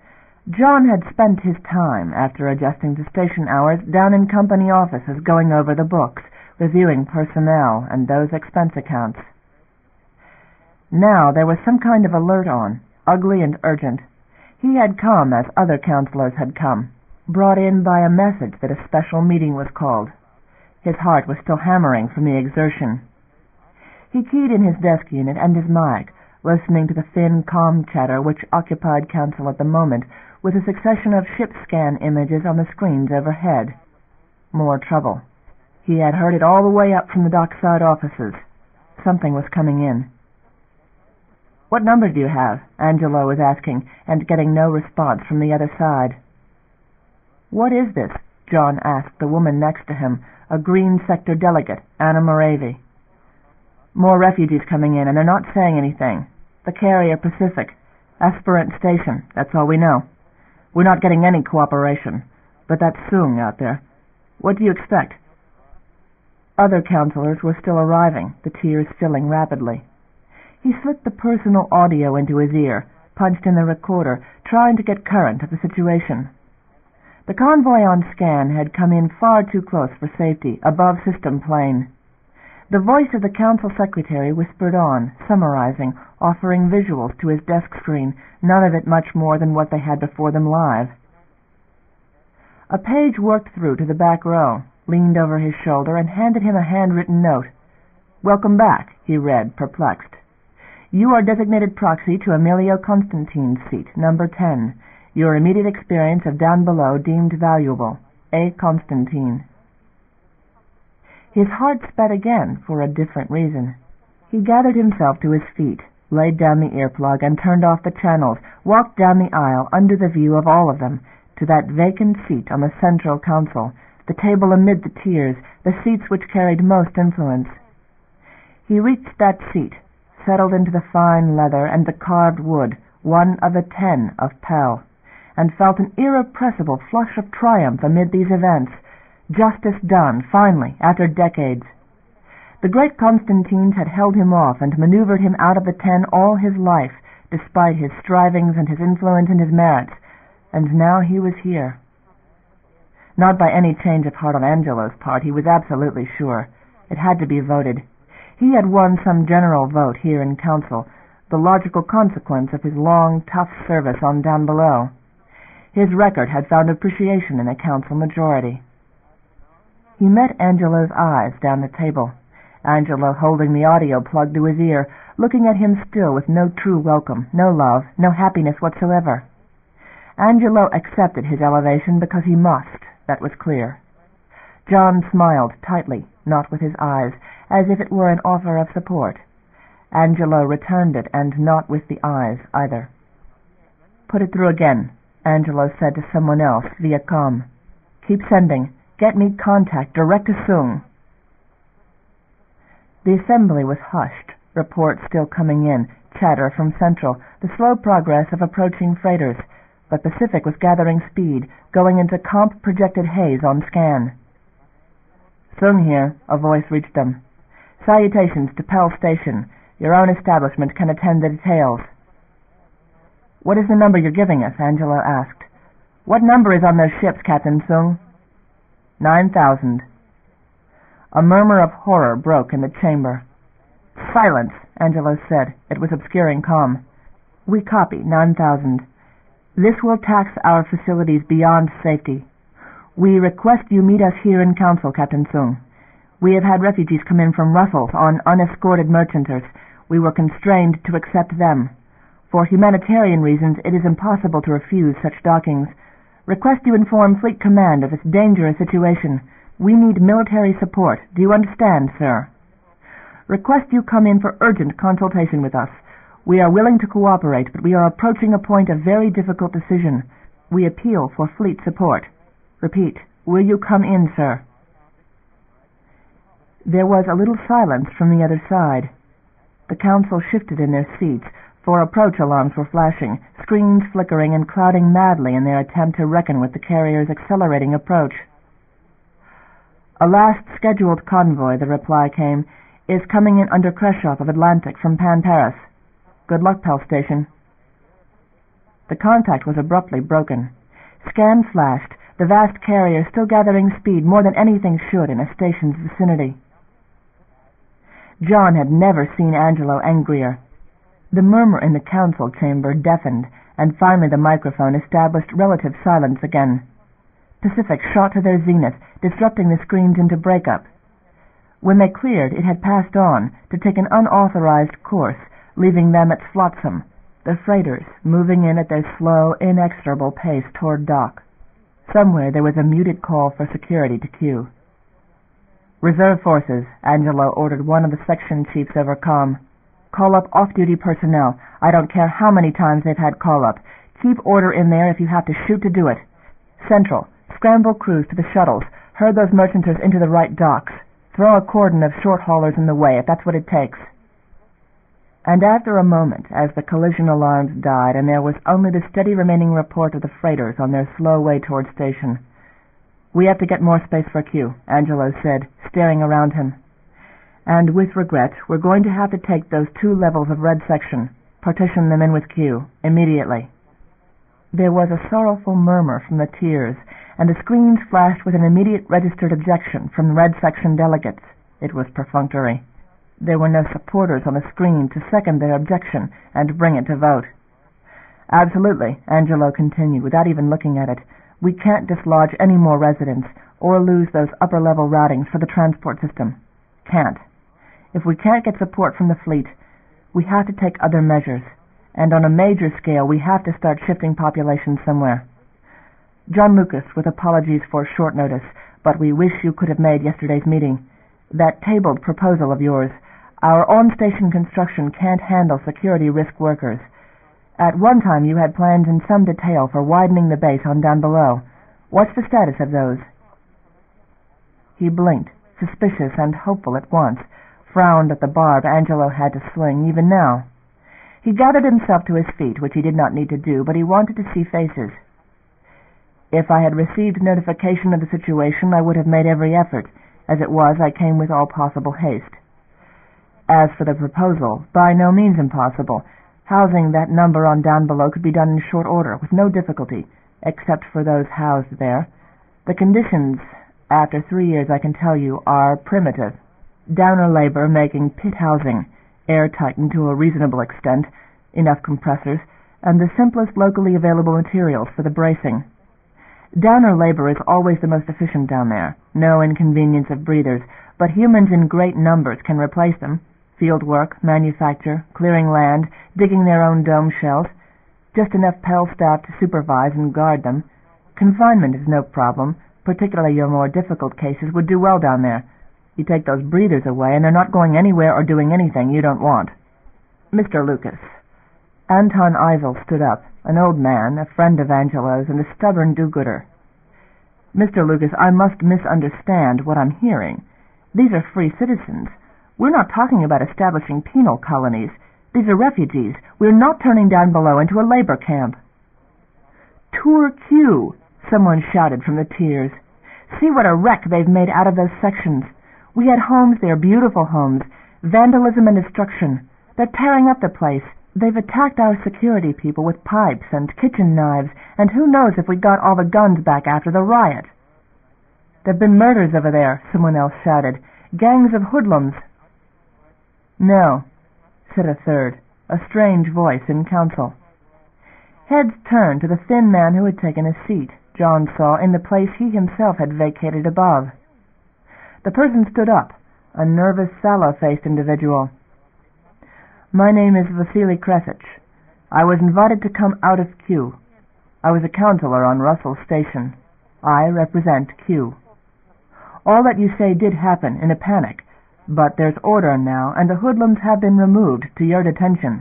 John had spent his time, after adjusting to station hours, down in company offices going over the books, reviewing personnel and those expense accounts. Now there was some kind of alert on, ugly and urgent. He had come as other councillors had come, brought in by a message that a special meeting was called. His heart was still hammering from the exertion. He keyed in his desk unit and his mic, listening to the thin, calm chatter which occupied council at the moment, with a succession of ship scan images on the screens overhead. More trouble. He had heard it all the way up from the dockside offices. Something was coming in. "What number do you have?" Angelo was asking, and getting no response from the other side. "What is this?" John asked the woman next to him, a Green Sector delegate, Anna Moravi. "More refugees coming in, and they're not saying anything. The carrier Pacific. Aspirant Station. That's all we know. We're not getting any cooperation. But that's Soong out there. What do you expect?" Other counselors were still arriving, the tears filling rapidly. He slipped the personal audio into his ear, punched in the recorder, trying to get current of the situation. The convoy on scan had come in far too close for safety, above system plane. The voice of the council secretary whispered on, summarizing, offering visuals to his desk screen, none of it much more than what they had before them live. A page worked through to the back row, leaned over his shoulder, and handed him a handwritten note. "Welcome back," he read, perplexed. "You are designated proxy to Emilio Constantine's seat, number 10. Your immediate experience of down below deemed valuable. A. Constantine." His heart sped again for a different reason. He gathered himself to his feet, laid down the earplug, and turned off the channels, walked down the aisle under the view of all of them, to that vacant seat on the Central Council, the table amid the tiers, the seats which carried most influence. He reached that seat, settled into the fine leather and the carved wood, one of the 10 of Pell, and felt an irrepressible flush of triumph amid these events. Justice done, finally, after decades. The great Constantines had held him off and maneuvered him out of the 10 all his life, despite his strivings and his influence and his merits, and now he was here. Not by any change of heart on Angelo's part, he was absolutely sure. It had to be voted. He had won some general vote here in council, the logical consequence of his long, tough service on down below. His record had found appreciation in a council majority. He met Angelo's eyes down the table, Angelo holding the audio plug to his ear, looking at him still with no true welcome, no love, no happiness whatsoever. Angelo accepted his elevation because he must, that was clear. John smiled tightly, not with his eyes, as if it were an offer of support. Angelo returned it, and not with the eyes either. "Put it through again," Angelo said to someone else via comm. "Keep sending. Get me contact direct to Soong." The assembly was hushed, reports still coming in, chatter from Central, the slow progress of approaching freighters, but Pacific was gathering speed, going into comp-projected haze on scan. "Soong here," a voice reached them. "Salutations to Pell Station. Your own establishment can attend the details." "What is the number you're giving us?" Angelo asked. "What number is on those ships, Captain Soong?" 9,000. A murmur of horror broke in the chamber. "Silence," Angelo said. It was obscuring comm. "We copy, 9,000. This will tax our facilities beyond safety. We request you meet us here in council, Captain Soong. We have had refugees come in from Russell's on unescorted merchanters. We were constrained to accept them. For humanitarian reasons, it is impossible to refuse such dockings. Request you inform Fleet Command of this dangerous situation. We need military support. Do you understand, sir? Request you come in for urgent consultation with us. We are willing to cooperate, but we are approaching a point of very difficult decision. We appeal for fleet support. Repeat, will you come in, sir?" There was a little silence from the other side. The council shifted in their seats, for approach alarms were flashing, screens flickering and clouding madly in their attempt to reckon with the carrier's accelerating approach. "A last scheduled convoy," the reply came, "is coming in under Kreshoff of Atlantic from Pan Paris. Good luck, Pell Station." The contact was abruptly broken. Scan flashed, the vast carrier still gathering speed more than anything should in a station's vicinity. John had never seen Angelo angrier. The murmur in the council chamber deafened, and finally the microphone established relative silence again. Pacific shot to their zenith, disrupting the screens into breakup. When they cleared, it had passed on to take an unauthorized course, leaving them at Flotsam, the freighters moving in at their slow, inexorable pace toward dock. Somewhere there was a muted call for security to queue. "Reserve forces," Angelo ordered one of the section chiefs over comm. "Call up off-duty personnel. I don't care how many times they've had call-up. Keep order in there if you have to shoot to do it. Central, scramble crews to the shuttles. Herd those merchanters into the right docks. Throw a cordon of short haulers in the way if that's what it takes." And after a moment, as the collision alarms died and there was only the steady remaining report of the freighters on their slow way toward station, "We have to get more space for Q," Angelo said, staring around him. "And with regret, we're going to have to take those 2 levels of red section, partition them in with Q, immediately." There was a sorrowful murmur from the tiers, and the screens flashed with an immediate registered objection from red section delegates. It was perfunctory. There were no supporters on the screen to second their objection and bring it to vote. "Absolutely," Angelo continued, without even looking at it. "We can't dislodge any more residents, or lose those upper-level routings for the transport system. Can't. If we can't get support from the fleet, we have to take other measures, and on a major scale we have to start shifting population somewhere. John Lucas, with apologies for short notice, but we wish you could have made yesterday's meeting. That tabled proposal of yours, our on-station construction can't handle security risk workers. At one time you had plans in some detail for widening the base on down below. What's the status of those?" He blinked, suspicious and hopeful at once, frowned at the barb Angelo had to sling even now. He gathered himself to his feet, which he did not need to do, but he wanted to see faces. "If I had received notification of the situation, I would have made every effort. As it was, I came with all possible haste. As for the proposal, by no means impossible. Housing that number on down below could be done in short order, with no difficulty, except for those housed there. The conditions, after 3 years, I can tell you, are primitive. Downer labor making pit housing, air-tightened to a reasonable extent, enough compressors, and the simplest locally available materials for the bracing. Downer labor is always the most efficient down there. No inconvenience of breathers, but humans in great numbers can replace them. Field work, manufacture, clearing land, digging their own dome shells. Just enough Pell staff to supervise and guard them. Confinement is no problem. Particularly your more difficult cases would do well down there. You take those breathers away and they're not going anywhere or doing anything you don't want." "Mr. Lucas." Anton Eisel stood up, an old man, a friend of Angelo's, and a stubborn do-gooder. "Mr. Lucas, I must misunderstand what I'm hearing. These are free citizens. We're not talking about establishing penal colonies. These are refugees. We're not turning down below into a labor camp." "Tour Q!" someone shouted from the tiers. "See what a wreck they've made out of those sections. We had homes there, beautiful homes. Vandalism and destruction. They're tearing up the place. They've attacked our security people with pipes and kitchen knives, and who knows if we got all the guns back after the riot." "There've been murders over there," someone else shouted. "Gangs of hoodlums." "No," said a third, a strange voice in council. Heads turned to the thin man who had taken a seat, John saw, in the place he himself had vacated above. The person stood up, a nervous, sallow-faced individual. "My name is Vasily Kresich. I was invited to come out of Q. I was a counselor on Russell Station. I represent Q. All that you say did happen in a panic, but there's order now, and the hoodlums have been removed to your detention."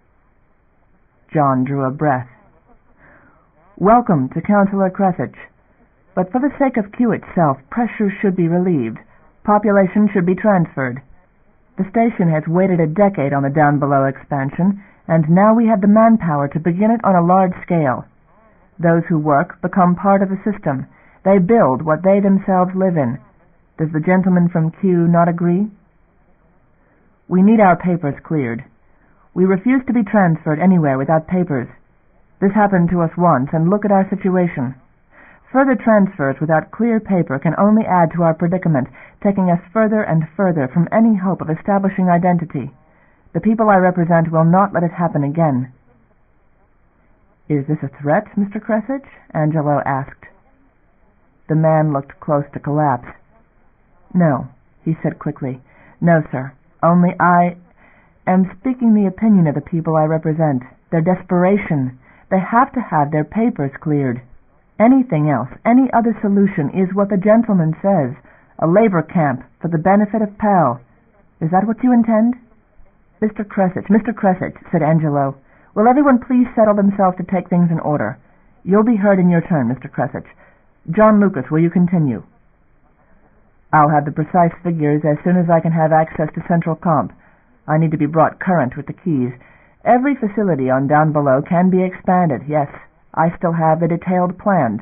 John drew a breath. "Welcome to Counselor Kresich. But for the sake of Q itself, pressure should be relieved. Population should be transferred. The station has waited a decade on the down-below expansion, and now we have the manpower to begin it on a large scale. Those who work become part of the system. They build what they themselves live in. Does the gentleman from Q not agree?" "We need our papers cleared. We refuse to be transferred anywhere without papers. This happened to us once, and look at our situation. Further transfers without clear paper can only add to our predicament, taking us further and further from any hope of establishing identity. The people I represent will not let it happen again." "Is this a threat, Mr. Kresich?" Angelo asked. The man looked close to collapse. "No," he said quickly. "No, sir. Only I am speaking the opinion of the people I represent. Their desperation. They have to have their papers cleared. Anything else, any other solution, is what the gentleman says, a labor camp for the benefit of Pell. Is that what you intend?" Mr. Kresich, said Angelo, "will everyone please settle themselves to take things in order? You'll be heard in your turn, Mr. Kresich. John Lucas, will you continue?" "I'll have the precise figures as soon as I can have access to Central Comp. I need to be brought current with the keys. Every facility on down below can be expanded, yes. I still have the detailed plans.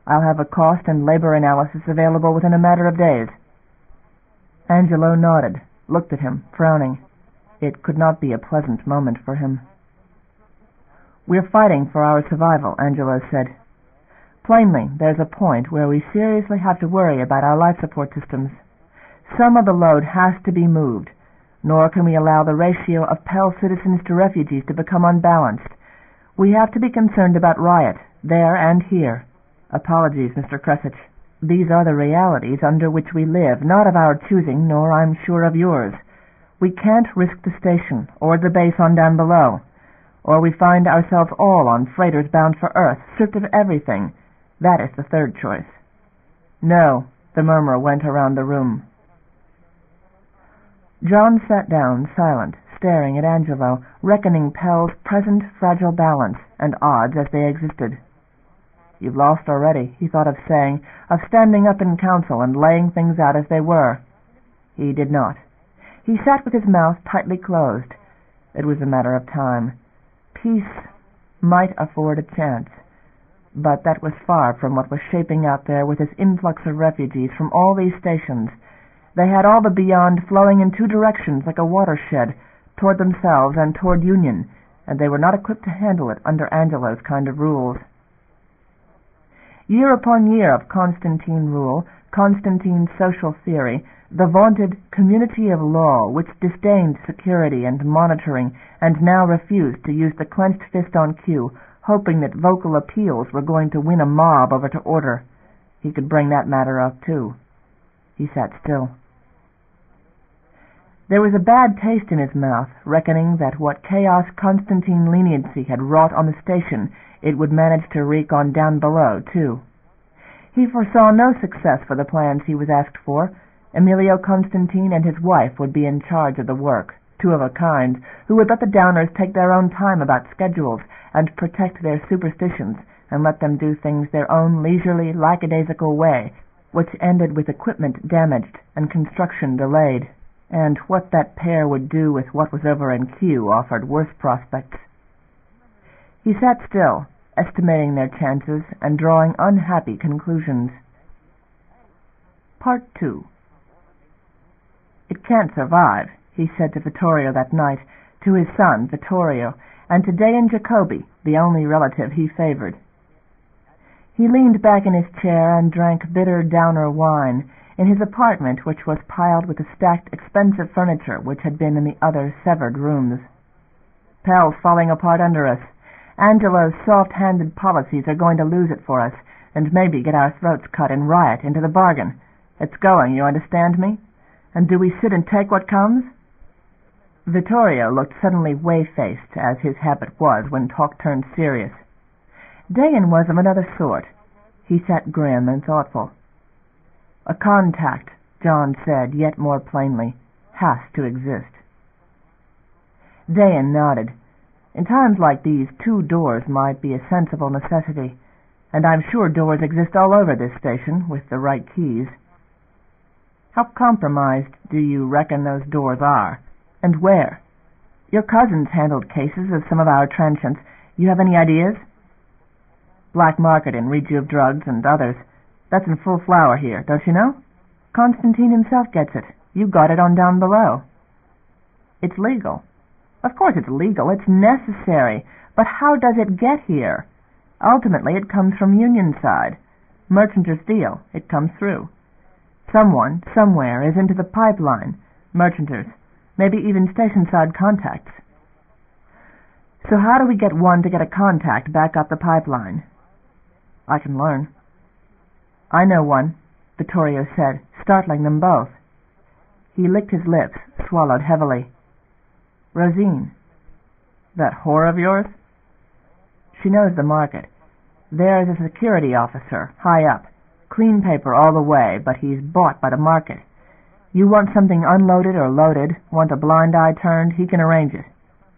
I'll have a cost and labor analysis available within a matter of days." Angelo nodded, looked at him, frowning. It could not be a pleasant moment for him. "We're fighting for our survival," Angelo said. "Plainly, there's a point where we seriously have to worry about our life support systems. Some of the load has to be moved, nor can we allow the ratio of Pell citizens to refugees to become unbalanced. We have to be concerned about riot, there and here. Apologies, Mr. Kressich. These are the realities under which we live, not of our choosing, nor, I'm sure, of yours. We can't risk the station, or the base on down below, or we find ourselves all on freighters bound for Earth, stripped of everything. That is the third choice." "No," the murmur went around the room. John sat down, silent, staring at Angelo, reckoning Pell's present fragile balance and odds as they existed. "You've lost already," he thought of saying, of standing up in council and laying things out as they were. He did not. He sat with his mouth tightly closed. It was a matter of time. Peace might afford a chance, but that was far from what was shaping out there with this influx of refugees from all these stations. They had all the beyond flowing in two directions like a watershed, toward themselves and toward Union, and they were not equipped to handle it under Angelo's kind of rules. Year upon year of Constantine rule, Constantine's social theory, the vaunted community of law which disdained security and monitoring and now refused to use the clenched fist on cue, hoping that vocal appeals were going to win a mob over to order. He could bring that matter up too. He sat still. There was a bad taste in his mouth, reckoning that what chaos Constantine leniency had wrought on the station, it would manage to wreak on down below too. He foresaw no success for the plans he was asked for. Emilio Constantine and his wife would be in charge of the work, two of a kind, who would let the downers take their own time about schedules and protect their superstitions and let them do things their own leisurely, lackadaisical way, which ended with equipment damaged and construction delayed. And what that pair would do with what was over in Kew offered worse prospects. He sat still, estimating their chances and drawing unhappy conclusions. Part 2. "It can't survive," he said to Vittorio that night, to his son Vittorio, and to Dejan Jacobi, the only relative he favored. He leaned back in his chair and drank bitter downer wine in his apartment, which was piled with the stacked expensive furniture which had been in the other severed rooms. "Pell's falling apart under us. Angelo's soft-handed policies are going to lose it for us, and maybe get our throats cut in riot into the bargain. It's going, you understand me? And do we sit and take what comes?" Vittorio looked suddenly whey-faced, as his habit was when talk turned serious. Dejan was of another sort. He sat grim and thoughtful. "A contact," John said, yet more plainly, "has to exist." Dejan nodded. In times like these, 2 doors might be a sensible necessity, and I'm sure doors exist all over this station, with the right keys. "How compromised do you reckon those doors are? And where? Your cousins handled cases of some of our transients. You have any ideas?" "Black market in rejuve drugs and others. That's in full flower here, don't you know? Constantine himself gets it. You got it on down below." "It's legal." "Of course it's legal. It's necessary. But how does it get here? Ultimately it comes from Union side. Merchanters deal. It comes through. Someone, somewhere, is into the pipeline. Merchanters. Maybe even station-side contacts." "So how do we get one to get a contact back up the pipeline?" "I can learn." "I know one," Vittorio said, startling them both. He licked his lips, swallowed heavily. "Rosine." "That whore of yours?" "She knows the market. There's a security officer, high up. Clean paper all the way, but he's bought by the market. You want something unloaded or loaded, want a blind eye turned, he can arrange it."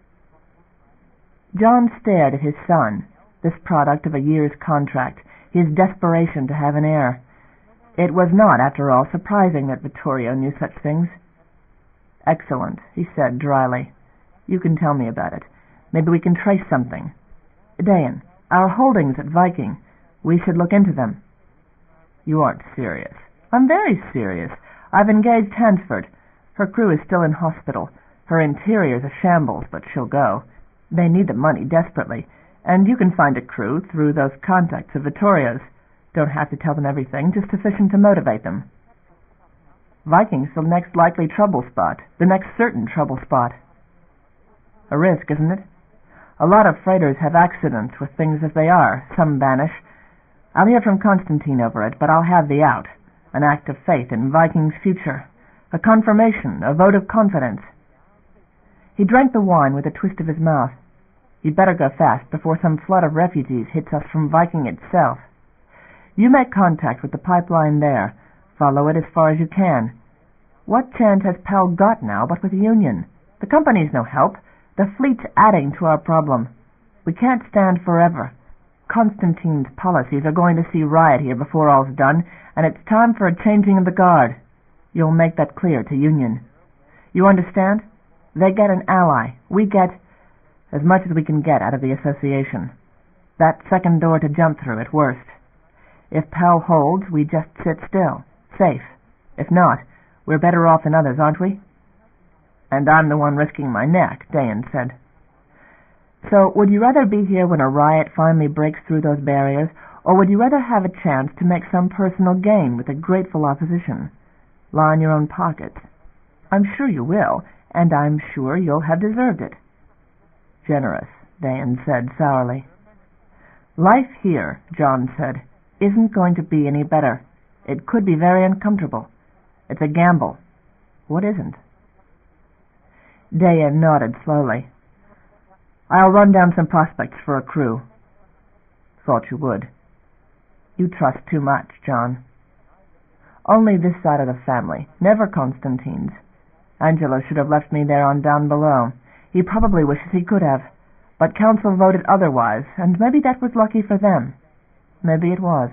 John stared at his son, this product of a year's contract, his desperation to have an heir. It was not, after all, surprising that Vittorio knew such things. "Excellent," he said dryly. "You can tell me about it. Maybe we can trace something. Dejan, our holdings at Viking, we should look into them. You aren't serious. I'm very serious. I've engaged Hansford. Her crew is still in hospital. Her interior's a shambles, but she'll go. They need the money desperately, and you can find a crew through those contacts of Vittorio's. Don't have to tell them everything, just sufficient to motivate them. Viking's the next likely trouble spot, the next certain trouble spot. A risk, isn't it? A lot of freighters have accidents with things as they are. Some vanish. I'll hear from Constantine over it, but I'll have the out. An act of faith in Viking's future. A confirmation, a vote of confidence. He drank the wine with a twist of his mouth. You'd better go fast before some flood of refugees hits us from Viking itself. You make contact with the pipeline there. Follow it as far as you can. What chance has Pell got now but with the Union? The company's no help. The fleet's adding to our problem. We can't stand forever. Constantine's policies are going to see riot here before all's done, and it's time for a changing of the guard. You'll make that clear to Union. You understand? They get an ally. We get as much as we can get out of the association. That second door to jump through at worst. If Pell holds, we just sit still. Safe. If not, we're better off than others, aren't we? And I'm the one risking my neck, Dayan said. So, would you rather be here when a riot finally breaks through those barriers, or would you rather have a chance to make some personal gain with a grateful opposition? Line your own pockets. I'm sure you will, and I'm sure you'll have deserved it. Generous, Dayan said sourly. Life here, John said, isn't going to be any better. It could be very uncomfortable. It's a gamble. What isn't? Dayan nodded slowly. I'll run down some prospects for a crew. Thought you would. You trust too much, John. Only this side of the family, never Constantine's. Angelo should have left me there on down below. He probably wishes he could have. But council voted otherwise, and maybe that was lucky for them. Maybe it was.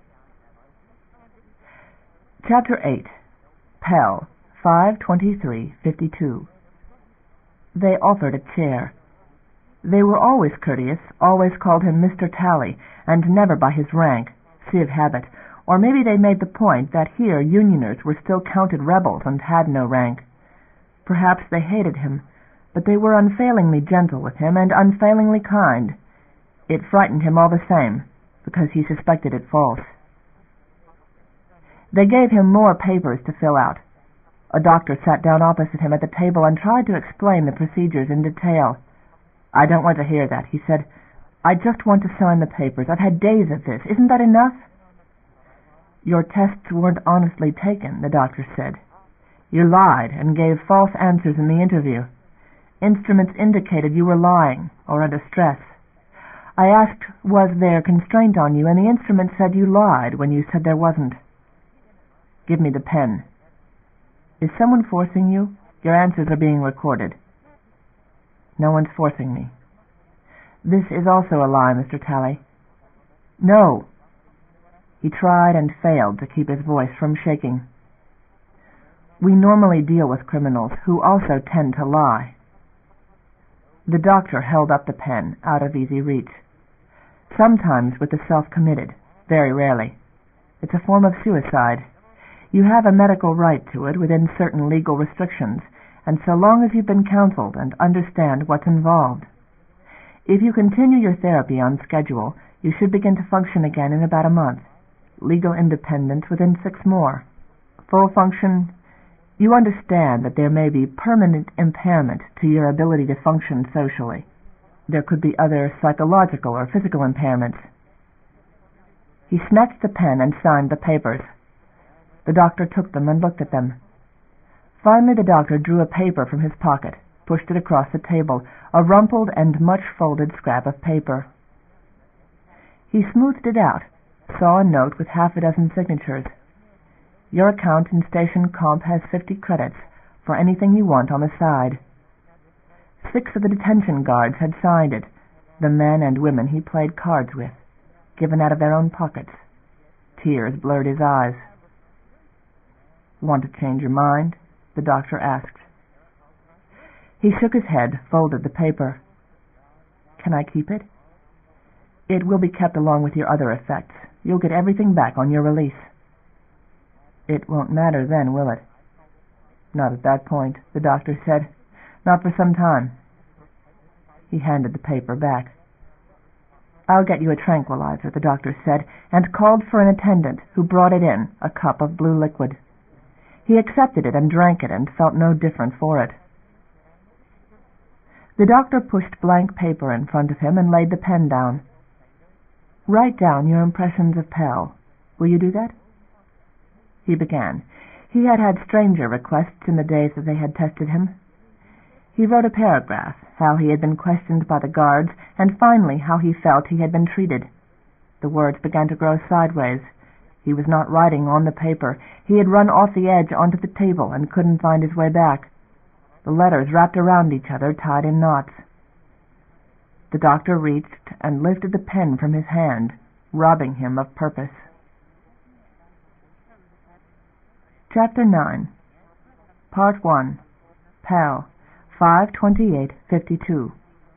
Chapter 8. Pell, 5/23/52. They offered a chair. They were always courteous, always called him Mr. Tally, and never by his rank, civ habit, or maybe they made the point that here Unioners were still counted rebels and had no rank. Perhaps they hated him, but they were unfailingly gentle with him and unfailingly kind. It frightened him all the same, because he suspected it false. They gave him more papers to fill out. A doctor sat down opposite him at the table and tried to explain the procedures in detail. I don't want to hear that, he said. I just want to sign the papers. I've had days of this. Isn't that enough? Your tests weren't honestly taken, the doctor said. You lied and gave false answers in the interview. Instruments indicated you were lying or under stress. I asked, was there constraint on you, and the instrument said you lied when you said there wasn't. Give me the pen. Is someone forcing you? Your answers are being recorded. No one's forcing me. This is also a lie, Mr. Tally. No. He tried and failed to keep his voice from shaking. We normally deal with criminals who also tend to lie. The doctor held up the pen, out of easy reach. Sometimes with the self-committed, very rarely. It's a form of suicide. You have a medical right to it within certain legal restrictions, and so long as you've been counseled and understand what's involved. If you continue your therapy on schedule, you should begin to function again in about a month. Legal independence within 6 more. Full function. You understand that there may be permanent impairment to your ability to function socially. There could be other psychological or physical impairments. He snatched the pen and signed the papers. The doctor took them and looked at them. Finally the doctor drew a paper from his pocket, pushed it across the table, a rumpled and much folded scrap of paper. He smoothed it out, saw a note with half a dozen signatures. Your account in Station Comp has 50 credits for anything you want on the side. 6 of the detention guards had signed it, the men and women he played cards with, given out of their own pockets. Tears blurred his eyes. Want to change your mind? The doctor asked. He shook his head, folded the paper. Can I keep it? It will be kept along with your other effects. You'll get everything back on your release. It won't matter then, will it? Not at that point, the doctor said. Not for some time. He handed the paper back. I'll get you a tranquilizer, the doctor said, and called for an attendant who brought it in, a cup of blue liquid. He accepted it and drank it and felt no different for it. The doctor pushed blank paper in front of him and laid the pen down. Write down your impressions of Pell. Will you do that? He began. He had had stranger requests in the days that they had tested him. He wrote a paragraph, how he had been questioned by the guards, and finally how he felt he had been treated. The words began to grow sideways. He was not writing on the paper. He had run off the edge onto the table and couldn't find his way back. The letters wrapped around each other, tied in knots. The doctor reached and lifted the pen from his hand, robbing him of purpose. Chapter 9. Part 1. Pell, 5/28/52.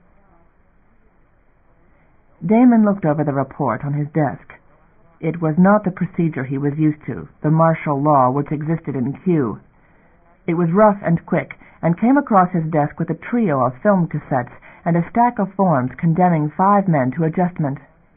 Damon looked over the report on his desk. It was not the procedure he was used to, the martial law which existed in Q. It was rough and quick, and came across his desk with a trio of film cassettes and a stack of forms condemning 5 men to adjustment.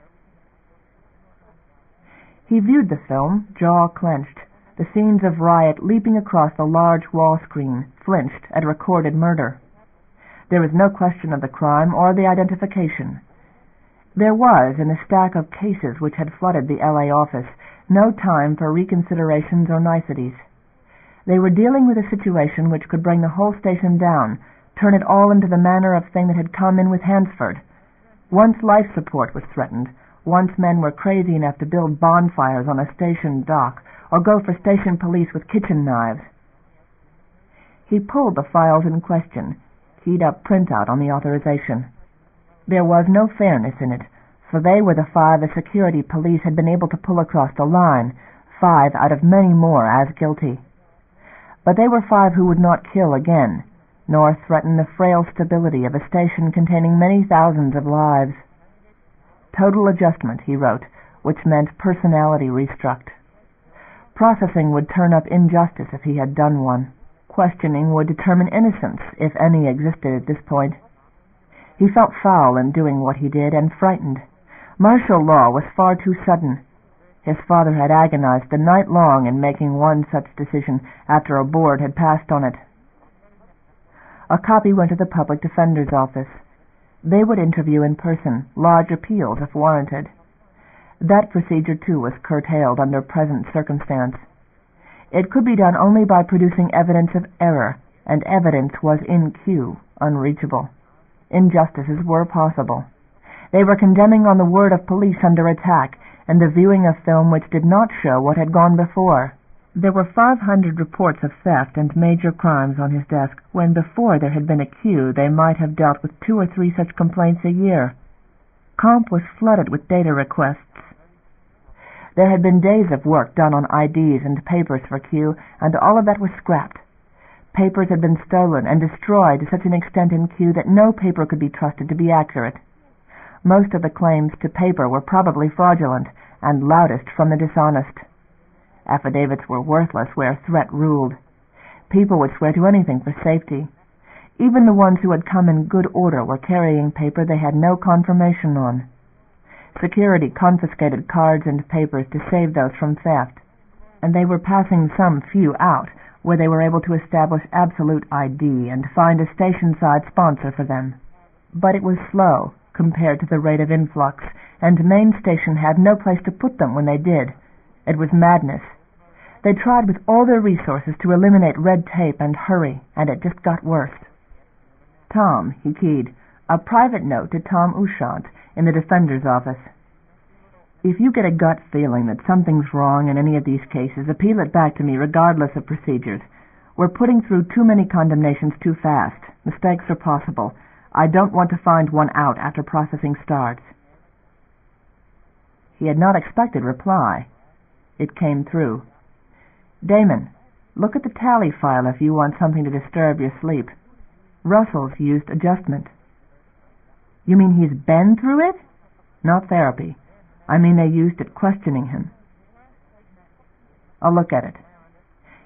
He viewed the film, jaw clenched, the scenes of riot leaping across the large wall screen, flinched at recorded murder. There was no question of the crime or the identification. There was, in the stack of cases which had flooded the LA office, no time for reconsiderations or niceties. They were dealing with a situation which could bring the whole station down, turn it all into the manner of thing that had come in with Hansford. Once life support was threatened, once men were crazy enough to build bonfires on a station dock, or go for station police with kitchen knives. He pulled the files in question, keyed up printout on the authorization. There was no fairness in it, for they were the 5 the security police had been able to pull across the line, 5 out of many more as guilty. But they were 5 who would not kill again, nor threaten the frail stability of a station containing many thousands of lives. Total adjustment, he wrote, which meant personality restruct. Processing would turn up injustice if he had done one. Questioning would determine innocence, if any existed at this point. He felt foul in doing what he did, and frightened. Martial law was far too sudden. His father had agonized the night long in making one such decision after a board had passed on it. A copy went to the public defender's office. They would interview in person, lodge appeals if warranted. That procedure, too, was curtailed under present circumstance. It could be done only by producing evidence of error, and evidence was in Q, unreachable. Injustices were possible. They were condemning on the word of police under attack, and the viewing of film which did not show what had gone before. There were 500 reports of theft and major crimes on his desk, when before there had been a Q they might have dealt with 2 or 3 such complaints a year. Comp was flooded with data requests. There had been days of work done on IDs and papers for Q, and all of that was scrapped. Papers had been stolen and destroyed to such an extent in Q that no paper could be trusted to be accurate. Most of the claims to paper were probably fraudulent, and loudest from the dishonest. Affidavits were worthless where threat ruled. People would swear to anything for safety. Even the ones who had come in good order were carrying paper they had no confirmation on. Security confiscated cards and papers to save those from theft, and they were passing some few out where they were able to establish absolute ID and find a station-side sponsor for them. But it was slow compared to the rate of influx, and Main Station had no place to put them when they did. It was madness. They tried with all their resources to eliminate red tape and hurry, and it just got worse. Tom, he keyed, a private note to Tom Ushant in the defender's office. If you get a gut feeling that something's wrong in any of these cases, appeal it back to me regardless of procedures. We're putting through too many condemnations too fast. Mistakes are possible. I don't want to find one out after processing starts. He had not expected reply. It came through. Damon, look at the tally file if you want something to disturb your sleep. Russell's used adjustment. You mean he's been through it? Not therapy. I mean they used it questioning him. I'll look at it.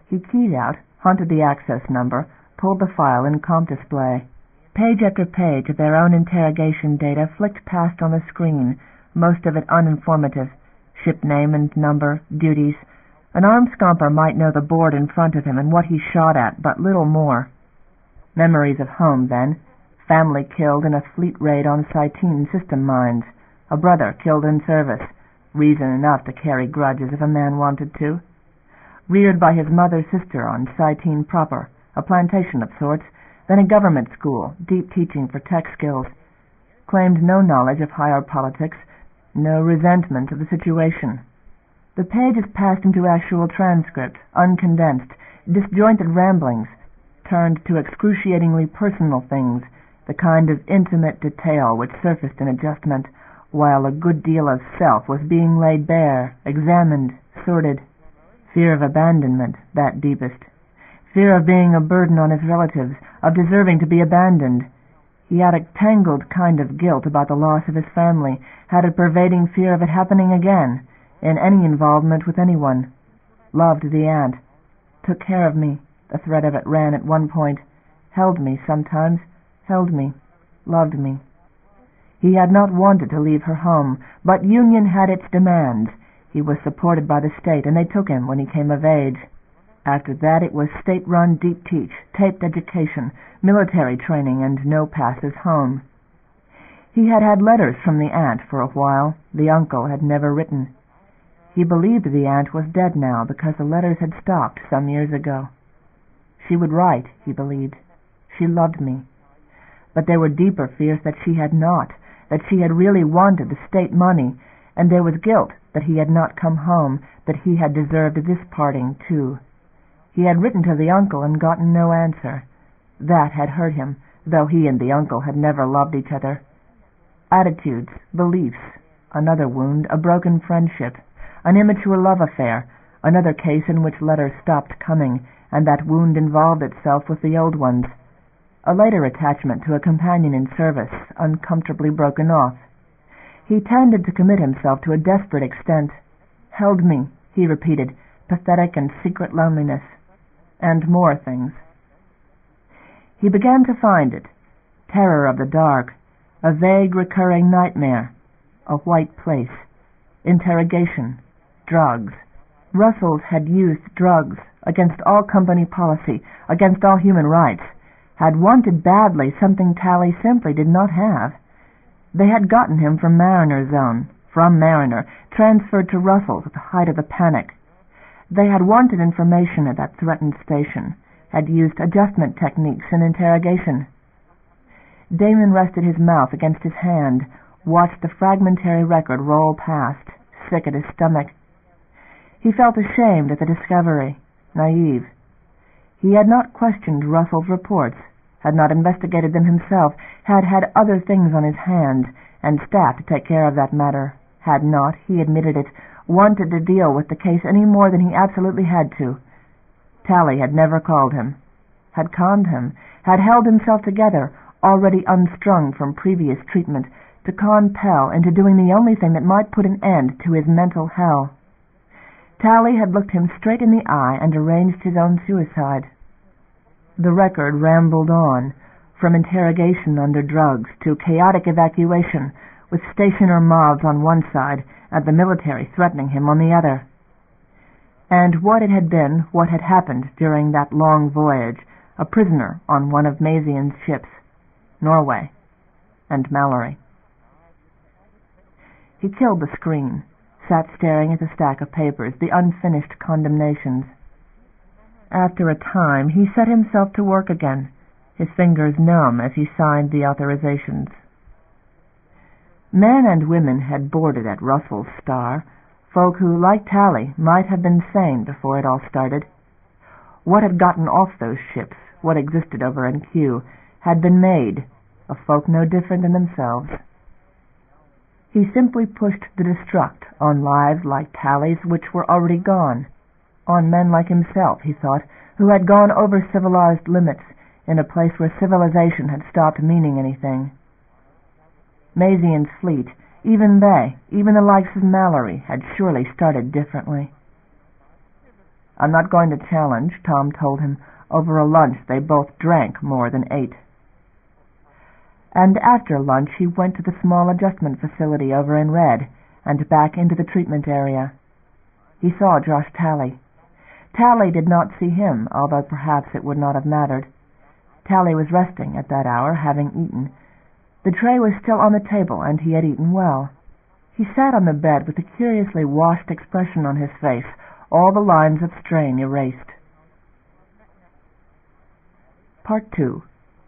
He keyed out, hunted the access number, pulled the file in comp display. Page after page of their own interrogation data flicked past on the screen, most of it uninformative. Ship name and number, duties. An armed scomper might know the board in front of him and what he shot at, but little more. Memories of home, then. Family killed in a fleet raid on Cytene system mines. A brother killed in service. Reason enough to carry grudges if a man wanted to. Reared by his mother's sister on Cytene proper, a plantation of sorts, then a government school, deep teaching for tech skills. Claimed no knowledge of higher politics, no resentment of the situation. The pages passed into actual transcript, uncondensed, disjointed ramblings, turned to excruciatingly personal things, the kind of intimate detail which surfaced in adjustment, while a good deal of self was being laid bare, examined, sorted. Fear of abandonment, that deepest. Fear of being a burden on his relatives, of deserving to be abandoned. He had a tangled kind of guilt about the loss of his family, had a pervading fear of it happening again, in any involvement with anyone. Loved the aunt. Took care of me, the thread of it ran at one point. Held me sometimes, held me, loved me. He had not wanted to leave her home, but union had its demands. He was supported by the state, and they took him when he came of age. After that it was state-run deep teach, taped education, military training, and no passes home. He had had letters from the aunt for a while. The uncle had never written. He believed the aunt was dead now because the letters had stopped some years ago. She would write, he believed. She loved me. But there were deeper fears that she had not, that she had really wanted the state money, and there was guilt that he had not come home, that he had deserved this parting too. He had written to the uncle and gotten no answer. That had hurt him, though he and the uncle had never loved each other. Attitudes, beliefs, another wound, a broken friendship, an immature love affair, another case in which letters stopped coming, and that wound involved itself with the old ones. A later attachment to a companion in service, uncomfortably broken off. He tended to commit himself to a desperate extent. Held me, he repeated, pathetic and secret loneliness. And more things. He began to find it. Terror of the dark. A vague recurring nightmare. A white place. Interrogation. Drugs. Russells had used drugs against all company policy, against all human rights. Had wanted badly something Tally simply did not have. They had gotten him from Mariner Zone, from Mariner, transferred to Russell's at the height of the panic. They had wanted information at that threatened station, had used adjustment techniques in interrogation. Damon rested his mouth against his hand, watched the fragmentary record roll past, sick at his stomach. He felt ashamed at the discovery, naive. He had not questioned Russell's reports, had not investigated them himself, had had other things on his hands, and staff to take care of that matter, had not, he admitted it, wanted to deal with the case any more than he absolutely had to. Tally had never called him, had conned him, had held himself together, already unstrung from previous treatment, to con Pell into doing the only thing that might put an end to his mental hell. Tally had looked him straight in the eye and arranged his own suicide. The record rambled on, from interrogation under drugs to chaotic evacuation, with stationer mobs on one side and the military threatening him on the other. And what it had been, what had happened during that long voyage, a prisoner on one of Mazian's ships, Norway, and Mallory. He killed the screen, sat staring at the stack of papers, the unfinished condemnations. After a time he set himself to work again, his fingers numb as he signed the authorizations. Men and women had boarded at Russell's Star, folk who, like Tally, might have been sane before it all started. What had gotten off those ships, what existed over in Q, had been made, of folk no different than themselves. He simply pushed the destruct on lives like Tally's which were already gone, on men like himself, he thought, who had gone over civilized limits in a place where civilization had stopped meaning anything. Mazian's fleet, even they, even the likes of Mallory, had surely started differently. "I'm not going to challenge," Tom told him. Over a lunch they both drank more than ate. And after lunch he went to the small adjustment facility over in Red and back into the treatment area. He saw Josh Talley. Talley did not see him, although perhaps it would not have mattered. Talley was resting at that hour, having eaten. The tray was still on the table, and he had eaten well. He sat on the bed with a curiously washed expression on his face, all the lines of strain erased. Part 2.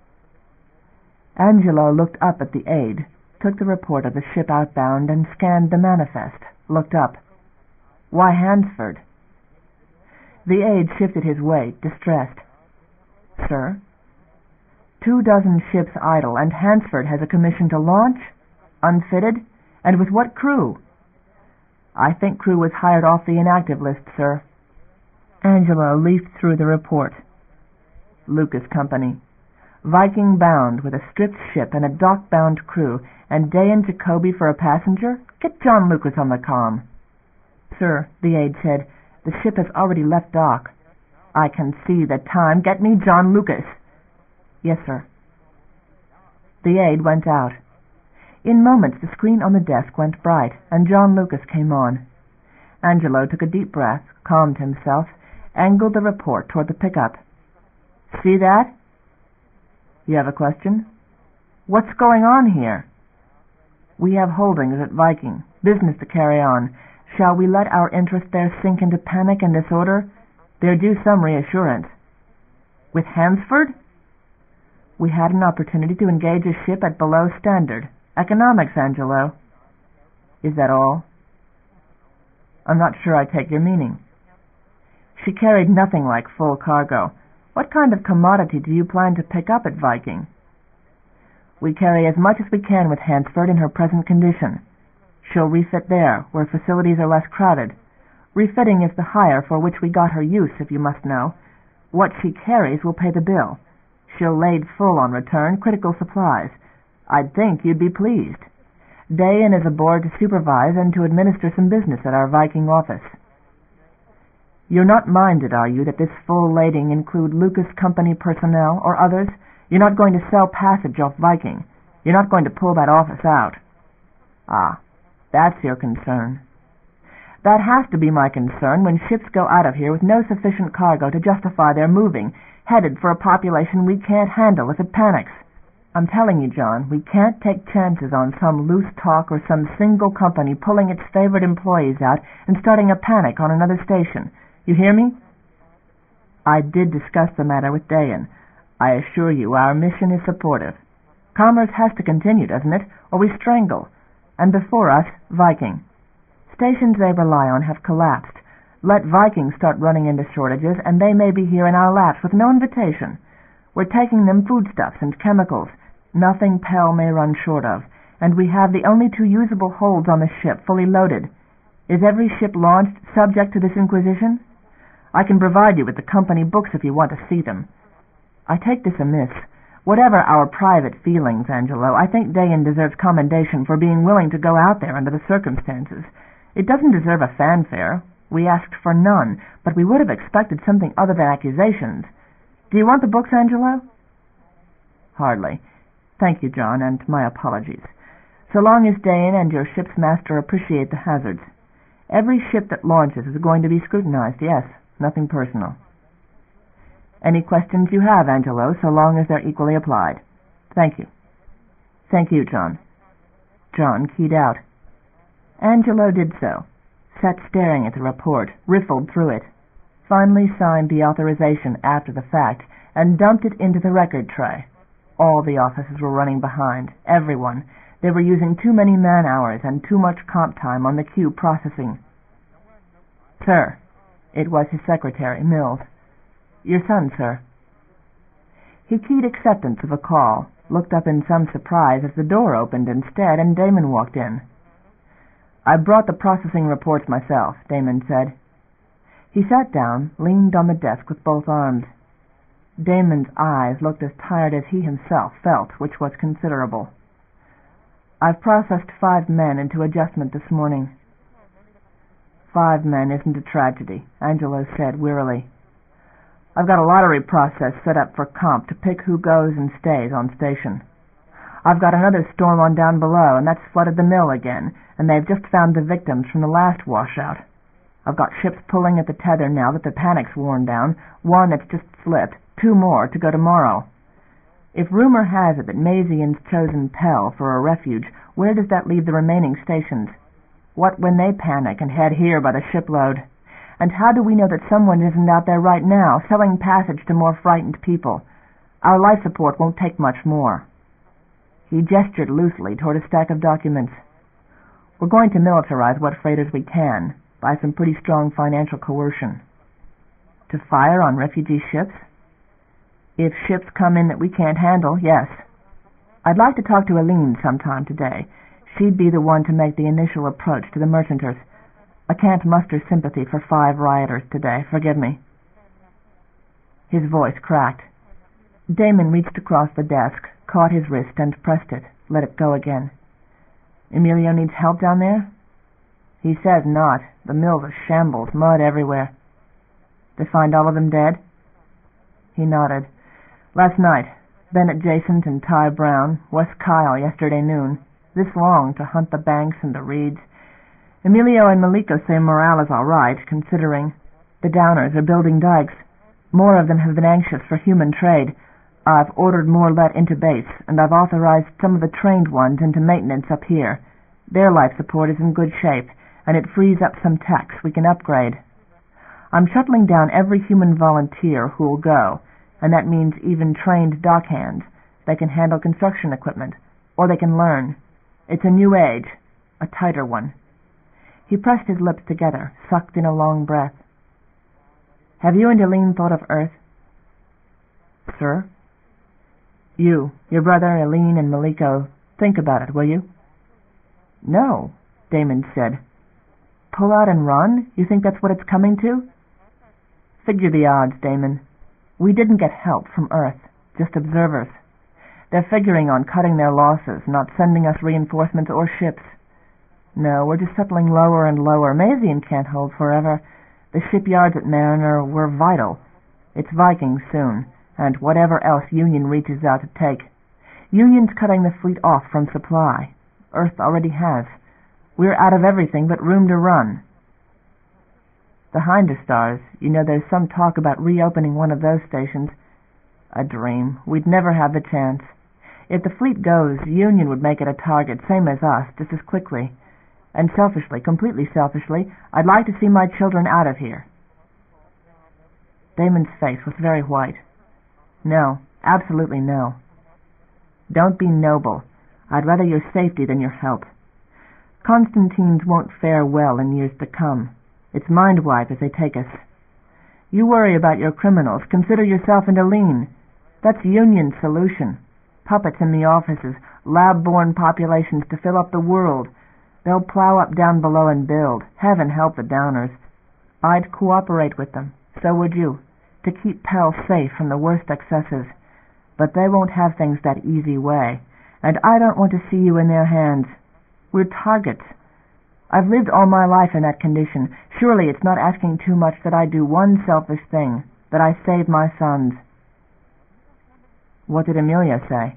Angelo looked up at the aide, took the report of the ship outbound, and scanned the manifest. Looked up. "Why Hansford?" The aide shifted his weight, distressed. "Sir?" 24 ships idle, and Hansford has a commission to launch? Unfitted? And with what crew? "I think crew was hired off the inactive list, sir." Angelo leafed through the report. Lucas Company. Viking bound, with a stripped ship and a dock-bound crew, and Day and Jacoby for a passenger? Get John Lucas on the comm. "Sir," the aide said, "the ship has already left dock." "I can see the time. Get me John Lucas." "Yes, sir." The aide went out. In moments the screen on the desk went bright, and John Lucas came on. Angelo took a deep breath, calmed himself, angled the report toward the pickup. "See that?" "You have a question?" "What's going on here?" "We have holdings at Viking, business to carry on. Shall we let our interest there sink into panic and disorder? They're due some reassurance." "With Hansford?" "We had an opportunity to engage a ship at below standard. Economics, Angelo." "Is that all?" "I'm not sure I take your meaning." "She carried nothing like full cargo. What kind of commodity do you plan to pick up at Viking?" "We carry as much as we can with Hansford in her present condition. She'll refit there, where facilities are less crowded. Refitting is the hire for which we got her use, if you must know. What she carries will pay the bill. She'll lade full on return, critical supplies. I'd think you'd be pleased. Dayan is aboard to supervise and to administer some business at our Viking office." "You're not minded, are you, that this full lading include Lucas Company personnel or others? You're not going to sell passage off Viking? You're not going to pull that office out?" "Ah, that's your concern." "That has to be my concern when ships go out of here with no sufficient cargo to justify their moving, headed for a population we can't handle if it panics. I'm telling you, John, we can't take chances on some loose talk or some single company pulling its favorite employees out and starting a panic on another station. You hear me?" "I did discuss the matter with Dayan. I assure you our mission is supportive. Commerce has to continue, doesn't it, or we strangle. And before us, Viking. Stations they rely on have collapsed. Let Viking start running into shortages, and they may be here in our laps with no invitation. We're taking them foodstuffs and chemicals, nothing Pell may run short of, and we have the only 2 usable holds on the ship fully loaded. Is every ship launched subject to this inquisition? I can provide you with the company books if you want to see them. I take this amiss. Whatever our private feelings, Angelo, I think Dayan deserves commendation for being willing to go out there under the circumstances. It doesn't deserve a fanfare. We asked for none, but we would have expected something other than accusations. Do you want the books, Angelo?" "Hardly. Thank you, John, and my apologies. So long as Dayan and your ship's master appreciate the hazards. Every ship that launches is going to be scrutinized, yes. Nothing personal." "Any questions you have, Angelo, so long as they're equally applied." "Thank you." "Thank you, John." John keyed out. Angelo did so, sat staring at the report, riffled through it, finally signed the authorization after the fact, and dumped it into the record tray. All the offices were running behind, everyone. They were using too many man-hours and too much comp time on the queue processing. "Sir." It was his secretary, Mills. "Your son, sir." He keyed acceptance of a call, looked up in some surprise as the door opened instead, and Damon walked in. "I brought the processing reports myself," Damon said. He sat down, leaned on the desk with both arms. Damon's eyes looked as tired as he himself felt, which was considerable. "I've processed 5 men into adjustment this morning." 5 men isn't a tragedy, Angelo said wearily. I've got a lottery process set up for comp to pick who goes and stays on station. I've got another storm on down below, and that's flooded the mill again, and they've just found the victims from the last washout. I've got ships pulling at the tether now that the panic's worn down, one that's just slipped, 2 more to go tomorrow. If rumor has it that Maysian's chosen Pell for a refuge, where does that leave the remaining stations? What when they panic and head here by the shipload? And how do we know that someone isn't out there right now, selling passage to more frightened people? Our life support won't take much more. He gestured loosely toward a stack of documents. We're going to militarize what freighters we can, by some pretty strong financial coercion. To fire on refugee ships? If ships come in that we can't handle, yes. I'd like to talk to Aline sometime today. She'd be the one to make the initial approach to the merchanters. I can't muster sympathy for 5 rioters today, forgive me. His voice cracked. Damon reached across the desk, caught his wrist and pressed it, let it go again. Emilio needs help down there? He says not. The mill's a shambles, mud everywhere. They find all of them dead? He nodded. Last night, Bennett Jason and Ty Brown, Wes Kyle yesterday noon, this long to hunt the banks and the reeds. Emilio and Maliko say morale is all right, considering. The Downers are building dikes. More of them have been anxious for human trade. I've ordered more let into base, and I've authorized some of the trained ones into maintenance up here. Their life support is in good shape, and it frees up some techs we can upgrade. I'm shuttling down every human volunteer who'll go, and that means even trained dockhands. They can handle construction equipment, or they can learn. It's a new age, a tighter one. He pressed his lips together, sucked in a long breath. Have you and Aline thought of Earth? Sir? You, your brother, Aline, and Maliko, think about it, will you? No, Damon said. Pull out and run? You think that's what it's coming to? Figure the odds, Damon. We didn't get help from Earth, just observers. They're figuring on cutting their losses, not sending us reinforcements or ships. No, we're just settling lower and lower. Maysian can't hold forever. The shipyards at Mariner were vital. It's Vikings soon, and whatever else Union reaches out to take. Union's cutting the fleet off from supply. Earth already has. We're out of everything but room to run. The Hinderstars, you know there's some talk about reopening one of those stations. A dream. We'd never have the chance. If the fleet goes, Union would make it a target, same as us, just as quickly. And selfishly, completely selfishly, I'd like to see my children out of here. Damon's face was very white. No, absolutely no. Don't be noble. I'd rather your safety than your help. Constantines won't fare well in years to come. It's mind-wipe if they take us. You worry about your criminals. Consider yourself and Aline. That's Union's solution. Puppets in the offices, lab-born populations to fill up the world. They'll plow up down below and build. Heaven help the Downers. I'd cooperate with them. So would you. To keep Pell safe from the worst excesses. But they won't have things that easy way. And I don't want to see you in their hands. We're targets. I've lived all my life in that condition. Surely it's not asking too much that I do one selfish thing, that I save my sons. What did Emilio say?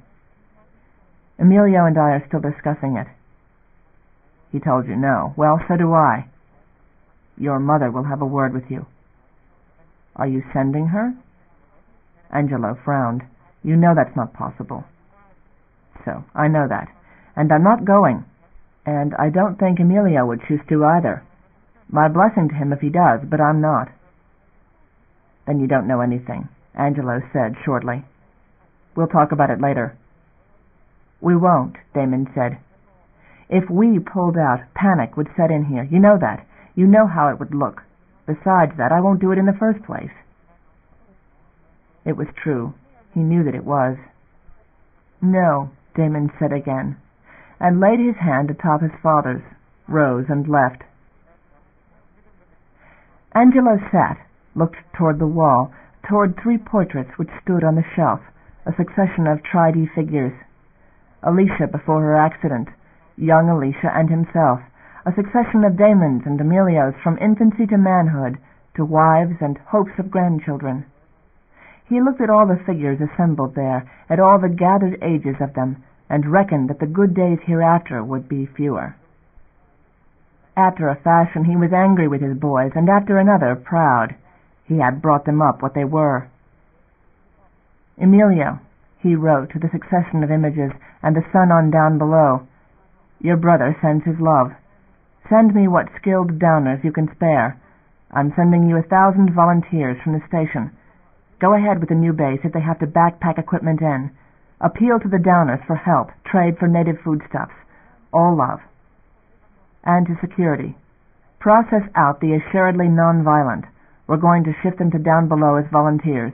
Emilio and I are still discussing it. He told you no. Well, so do I. Your mother will have a word with you. Are you sending her? Angelo frowned. You know that's not possible. So, I know that. And I'm not going. And I don't think Emilio would choose to either. My blessing to him if he does, but I'm not. Then you don't know anything, Angelo said shortly. We'll talk about it later. We won't, Damon said. If we pulled out, panic would set in here. You know that. You know how it would look. Besides that, I won't do it in the first place. It was true. He knew that it was. No, Damon said again, and laid his hand atop his father's, rose and left. Angelo sat, looked toward the wall, toward 3 portraits which stood on the shelf, a succession of tri-D figures. Alicia before her accident, young Alicia and himself, a succession of Damons and Emilios from infancy to manhood, to wives and hopes of grandchildren. He looked at all the figures assembled there, at all the gathered ages of them, and reckoned that the good days hereafter would be fewer. After a fashion he was angry with his boys, and after another proud. He had brought them up what they were. "Emilio," he wrote to the succession of images and the son on down below, "your brother sends his love. Send me what skilled downers you can spare. I'm sending you 1,000 volunteers from the station. Go ahead with the new base if they have to backpack equipment in. Appeal to the downers for help, trade for native foodstuffs. All love." And to security, "Process out the assuredly non-violent. We're going to shift them to down below as volunteers."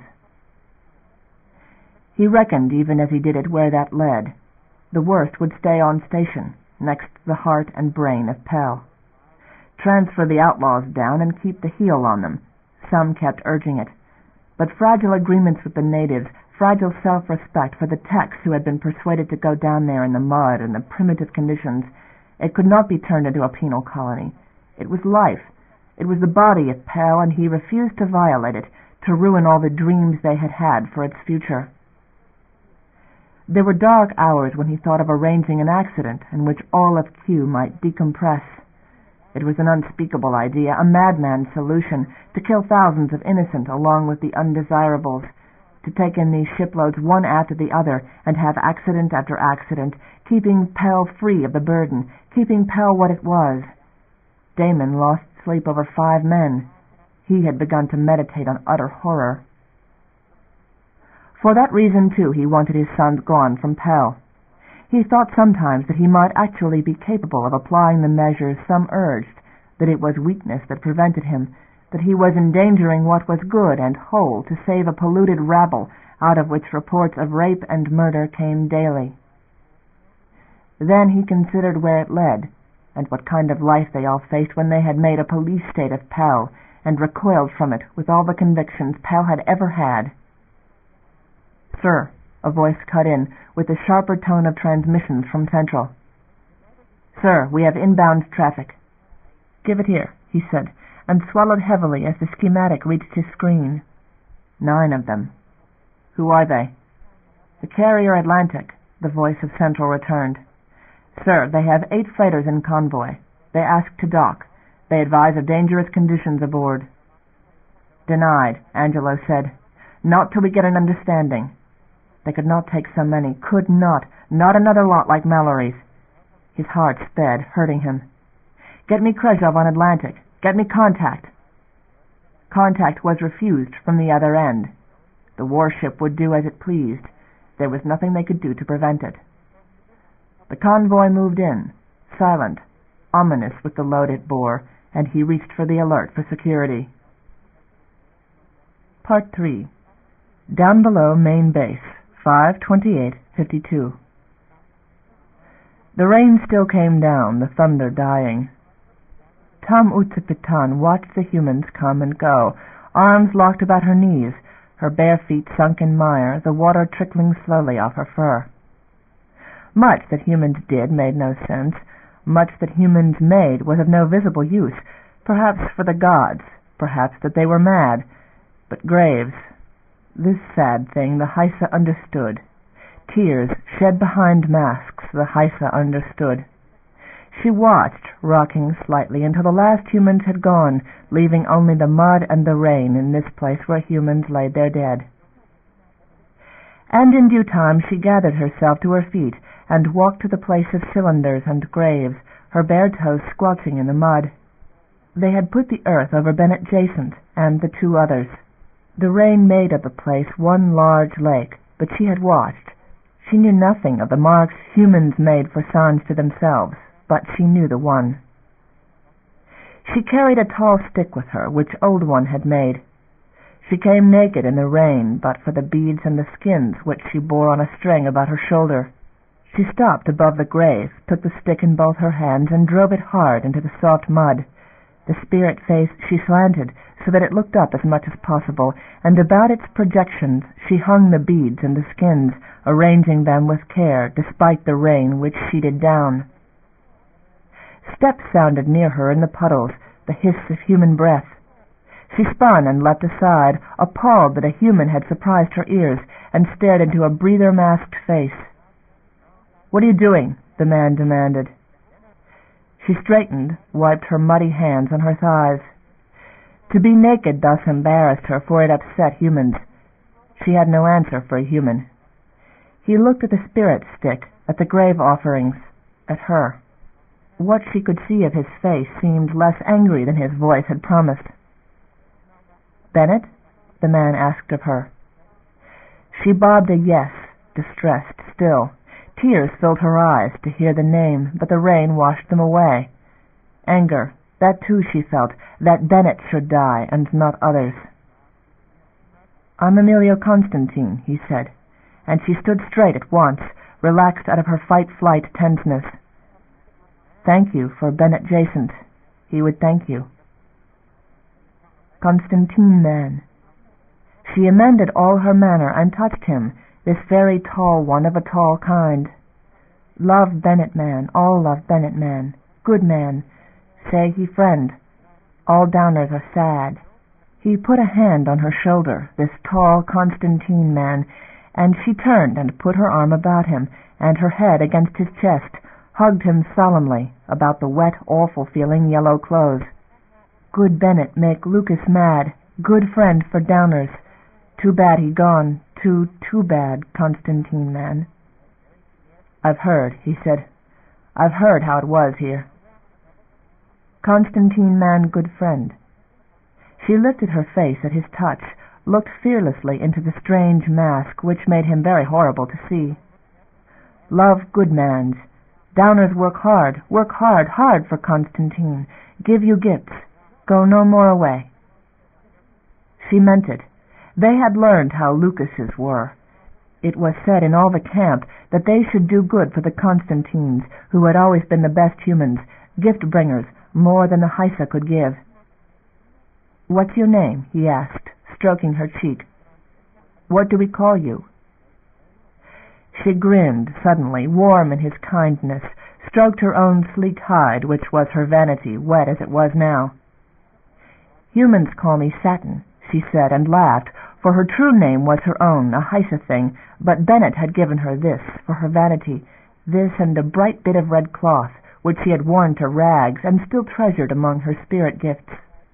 He reckoned, even as he did it, where that led. The worst would stay on station, next to the heart and brain of Pell. Transfer the outlaws down and keep the heel on them. Some kept urging it. But fragile agreements with the natives, fragile self-respect for the techs who had been persuaded to go down there in the mud and the primitive conditions, it could not be turned into a penal colony. It was life. It was the body of Pell, and he refused to violate it, to ruin all the dreams they had had for its future. There were dark hours when he thought of arranging an accident in which all of Q might decompress. It was an unspeakable idea, a madman's solution, to kill thousands of innocent along with the undesirables, to take in these shiploads one after the other and have accident after accident, keeping Pell free of the burden, keeping Pell what it was. Damon lost sleep over 5 men. He had begun to meditate on utter horror. For that reason, too, he wanted his sons gone from Pell. He thought sometimes that he might actually be capable of applying the measures some urged, that it was weakness that prevented him, that he was endangering what was good and whole to save a polluted rabble out of which reports of rape and murder came daily. Then he considered where it led, and what kind of life they all faced when they had made a police state of Pell, and recoiled from it with all the convictions Pell had ever had. "Sir," a voice cut in, with the sharper tone of transmissions from Central. "Sir, we have inbound traffic." "Give it here," he said, and swallowed heavily as the schematic reached his screen. 9 of them. "Who are they?" "The carrier Atlantic," the voice of Central returned. "Sir, they have 8 freighters in convoy. They ask to dock. They advise of dangerous conditions aboard." "Denied," Angelo said. "Not till we get an understanding." They could not take so many, could not another lot like Mallory's. His heart sped, hurting him. "Get me Kresov on Atlantic. Get me contact." Contact was refused from the other end. The warship would do as it pleased. There was nothing they could do to prevent it. The convoy moved in, silent, ominous with the load it bore, and he reached for the alert for security. Part 3. Down below main base, 5:28:52. The rain still came down, the thunder dying. Tam Utsapitan watched the humans come and go, arms locked about her knees, her bare feet sunk in mire, the water trickling slowly off her fur. Much that humans did made no sense. Much that humans made was of no visible use, perhaps for the gods, perhaps that they were mad. But graves, this sad thing, the Haisa understood. Tears shed behind masks, the Haisa understood. She watched, rocking slightly, until the last humans had gone, leaving only the mud and the rain in this place where humans laid their dead. And in due time she gathered herself to her feet and walked to the place of cylinders and graves, her bare toes squelching in the mud. They had put the earth over Bennett Jacent and the 2 others. The rain made of the place one large lake, but she had watched. She knew nothing of the marks humans made for signs to themselves, but she knew the one. She carried a tall stick with her, which Old One had made. She came naked in the rain, but for the beads and the skins which she bore on a string about her shoulder. She stopped above the grave, took the stick in both her hands, and drove it hard into the soft mud. The spirit face she slanted, so that it looked up as much as possible, and about its projections she hung the beads and the skins, arranging them with care, despite the rain which sheeted down. Steps sounded near her in the puddles, the hiss of human breath. She spun and leapt aside, appalled that a human had surprised her ears, and stared into a breather-masked face. "What are you doing?" the man demanded. She straightened, wiped her muddy hands on her thighs. To be naked thus embarrassed her, for it upset humans. She had no answer for a human. He looked at the spirit stick, at the grave offerings, at her. What she could see of his face seemed less angry than his voice had promised. "Bennett?" the man asked of her. She bobbed a yes, distressed still. Tears filled her eyes to hear the name, but the rain washed them away. Anger, that too she felt, that Bennett should die and not others. "I'm Emilio Constantine," he said, and she stood straight at once, relaxed out of her fight-flight tenseness. "Thank you for Bennett Jacint. He would thank you." Constantine man. She amended all her manner and touched him, this very tall one of a tall kind. "Love Bennett man, all love Bennett man. Good man. Say he friend. All downers are sad." He put a hand on her shoulder, this tall Constantine man, and she turned and put her arm about him, and her head against his chest, hugged him solemnly about the wet, awful-feeling yellow clothes. Good Bennett make Lucas mad, good friend for downers. Too bad he gone, too bad, Constantine man. "I've heard," he said. "I've heard how it was here." Constantine man good friend. She lifted her face at his touch, looked fearlessly into the strange mask, which made him very horrible to see. "Love good mans. Downers work hard, hard for Constantine. Give you gifts. Go no more away." She meant it. They had learned how Lucases were. It was said in all the camp that they should do good for the Constantines, who had always been the best humans, gift-bringers, more than the Heisa could give. "What's your name?" he asked, stroking her cheek. "What do we call you?" She grinned suddenly, warm in his kindness, stroked her own sleek hide, which was her vanity, wet as it was now. "Humans call me Satin," she said, and laughed, for her true name was her own, a Heisa thing, but Bennett had given her this for her vanity, this and a bright bit of red cloth, which she had worn to rags and still treasured among her spirit gifts.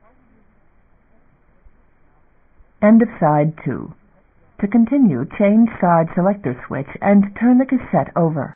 End of side 2. To continue, change side selector switch and turn the cassette over.